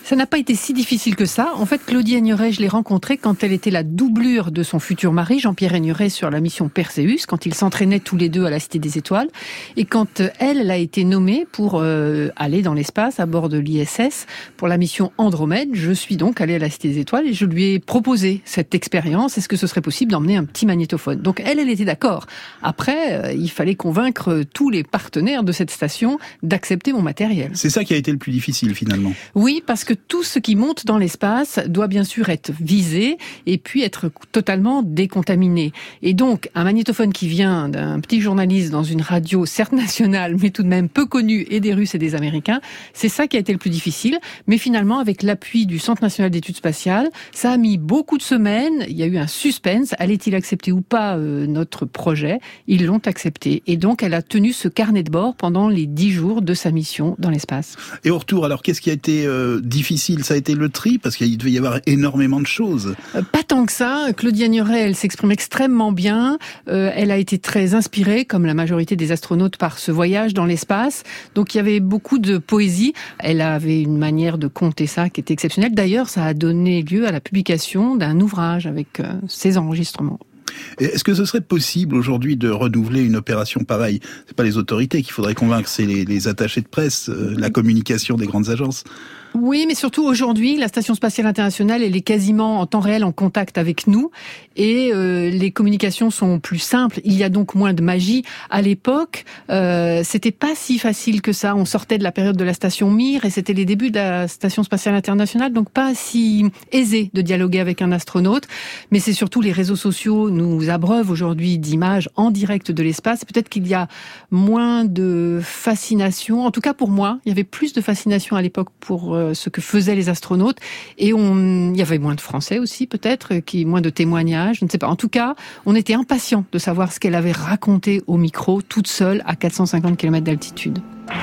Ça n'a pas été si difficile que ça. En fait, Claudie Aigneret, je l'ai rencontrée quand elle était la doublure de son futur mari, Jean-Pierre Aigneret, sur la mission Perséus, quand ils s'entraînaient tous les deux à la Cité des Étoiles. Et quand elle, elle a été nommée pour euh, aller dans l'espace à bord de l'I S S pour la mission Andromède, je suis donc allée à la Cité des Étoiles et je lui ai proposé cette expérience. Est-ce que ce serait possible d'emmener un petit magnétophone? Donc elle, elle était d'accord. Après, euh, il fallait convaincre tous les partenaires de cette station d'accepter mon matériel. C'est ça qui a été le plus difficile finalement. Oui, parce que tout ce qui monte dans l'espace doit bien sûr être visé et puis être totalement décontaminé. Et donc, un magnétophone qui vient d'un petit journaliste dans une radio, certes nationale, mais tout de même peu connue, et des Russes et des Américains, c'est ça qui a été le plus difficile. Mais finalement, avec l'appui du Centre national d'études spatiales, ça a mis beaucoup de semaines. Il y a eu un suspense. Allait-il accepter ou pas euh, notre projet? Ils l'ont accepté. Et donc, elle a tenu ce carnet de bord pendant les dix jours de sa mission dans l'espace. Et au retour, alors, qu'est-ce qui a été euh, difficile? Ça a été le tri, parce qu'il devait y avoir énormément de choses. Euh, pas tant que ça. Claudie Aigneret, elle s'exprime extrêmement bien. Euh, elle a été très inspirée, comme la majorité des astronautes, par ce voyage dans l'espace. Donc il y avait beaucoup de poésie. Elle avait une manière de compter ça qui était exceptionnelle. D'ailleurs, ça a donné lieu à la publication d'un ouvrage avec euh, ses enregistrements. Est-ce que ce serait possible aujourd'hui de renouveler une opération pareille? C'est pas les autorités qu'il faudrait convaincre, c'est les, les attachés de presse, euh, la communication des grandes agences. Oui, mais surtout aujourd'hui, la Station spatiale internationale, elle est quasiment en temps réel en contact avec nous et euh, les communications sont plus simples. Il y a donc moins de magie. À l'époque, euh, c'était pas si facile que ça. On sortait de la période de la station Mir et c'était les débuts de la Station spatiale internationale, donc pas si aisé de dialoguer avec un astronaute. Mais c'est surtout les réseaux sociaux nous abreuvent aujourd'hui d'images en direct de l'espace. Peut-être qu'il y a moins de fascination. En tout cas, pour moi, il y avait plus de fascination à l'époque pour euh, ce que faisaient les astronautes et on, il y avait moins de Français aussi peut-être, qui moins de témoignages, je ne sais pas. En tout cas, on était impatients de savoir ce qu'elle avait raconté au micro, toute seule à quatre cent cinquante kilomètres d'altitude.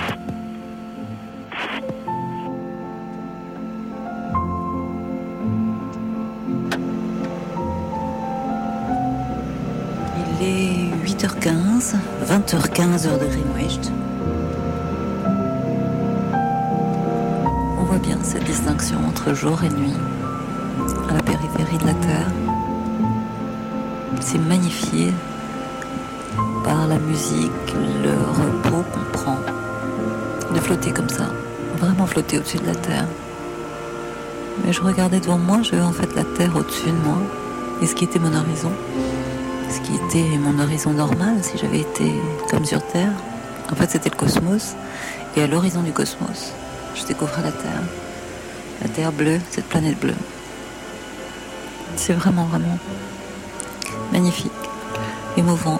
Il est huit heures quinze, vingt heures quinze heure de Greenwich. On voit bien cette distinction entre jour et nuit, à la périphérie de la Terre. C'est magnifié par la musique, le repos qu'on prend, de flotter comme ça, vraiment flotter au-dessus de la Terre. Mais je regardais devant moi, je voyais en fait la Terre au-dessus de moi, et ce qui était mon horizon, ce qui était mon horizon normal si j'avais été comme sur Terre, en fait c'était le cosmos, et à l'horizon du cosmos, je découvrais la Terre. La Terre bleue, cette planète bleue. C'est vraiment, vraiment magnifique, émouvant.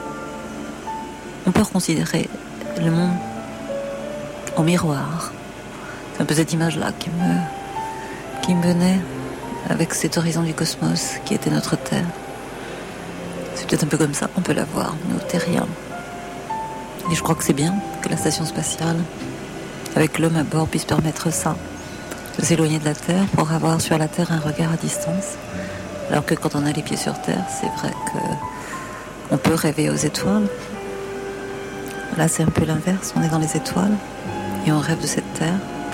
On peut considérer le monde en miroir. C'est un peu cette image-là qui me, qui me venait avec cet horizon du cosmos qui était notre Terre. C'est peut-être un peu comme ça qu'on peut la voir, nous, terriens. Et je crois que c'est bien que la station spatiale, avec l'homme à bord, puisse permettre ça, de s'éloigner de la Terre pour avoir sur la Terre un regard à distance. Alors que quand on a les pieds sur Terre, c'est vrai qu'on peut rêver aux étoiles. Là, c'est un peu l'inverse, on est dans les étoiles et on rêve de cette Terre.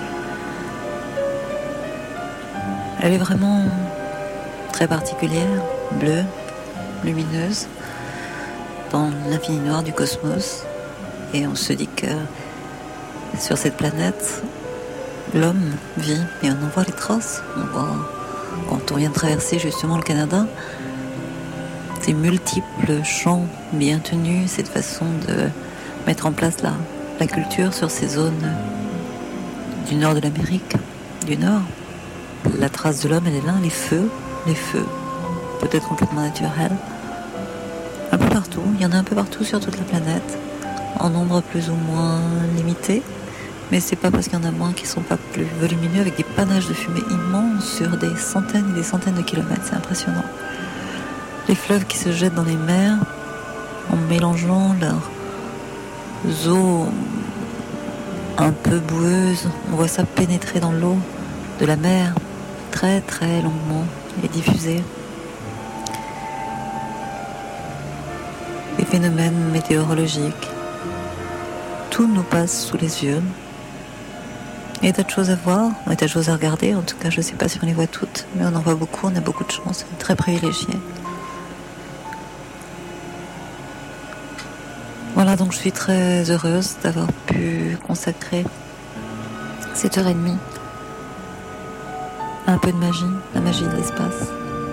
Elle est vraiment très particulière, bleue, lumineuse, dans l'infini noir du cosmos. Et on se dit que sur cette planète, l'homme vit et on en voit les traces. On voit, quand on vient de traverser justement le Canada, ces multiples champs bien tenus, cette façon de mettre en place la, la culture sur ces zones du nord de l'Amérique, du nord. La trace de l'homme, elle est là, les feux, les feux, peut-être complètement naturels. Un peu partout, il y en a un peu partout sur toute la planète, en nombre plus ou moins limité. Mais c'est pas parce qu'il y en a moins qu'ils sont pas plus volumineux, avec des panaches de fumée immenses sur des centaines et des centaines de kilomètres, c'est impressionnant. Les fleuves qui se jettent dans les mers en mélangeant leurs eaux un peu boueuses, on voit ça pénétrer dans l'eau de la mer très très longuement et diffuser. Les phénomènes météorologiques, tout nous passe sous les yeux. Il y a d'autres choses à voir, il y a d'autres choses à regarder. En tout cas, je ne sais pas si on les voit toutes, mais on en voit beaucoup, on a beaucoup de chance, on est très privilégiés. Voilà, donc je suis très heureuse d'avoir pu consacrer cette heure et demie à un peu de magie, la magie de l'espace.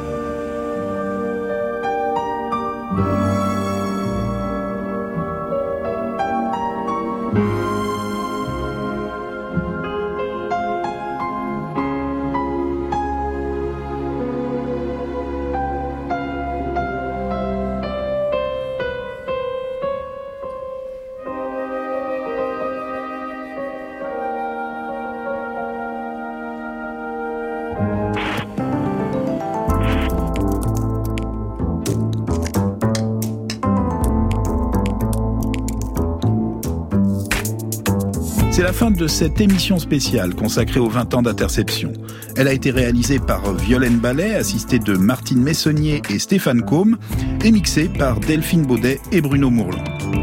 C'est la fin de cette émission spéciale consacrée aux vingt ans d'Interception. Elle a été réalisée par Violaine Ballet, assistée de Martine Messonnier et Stéphane Côme, et mixée par Delphine Baudet et Bruno Mourlan.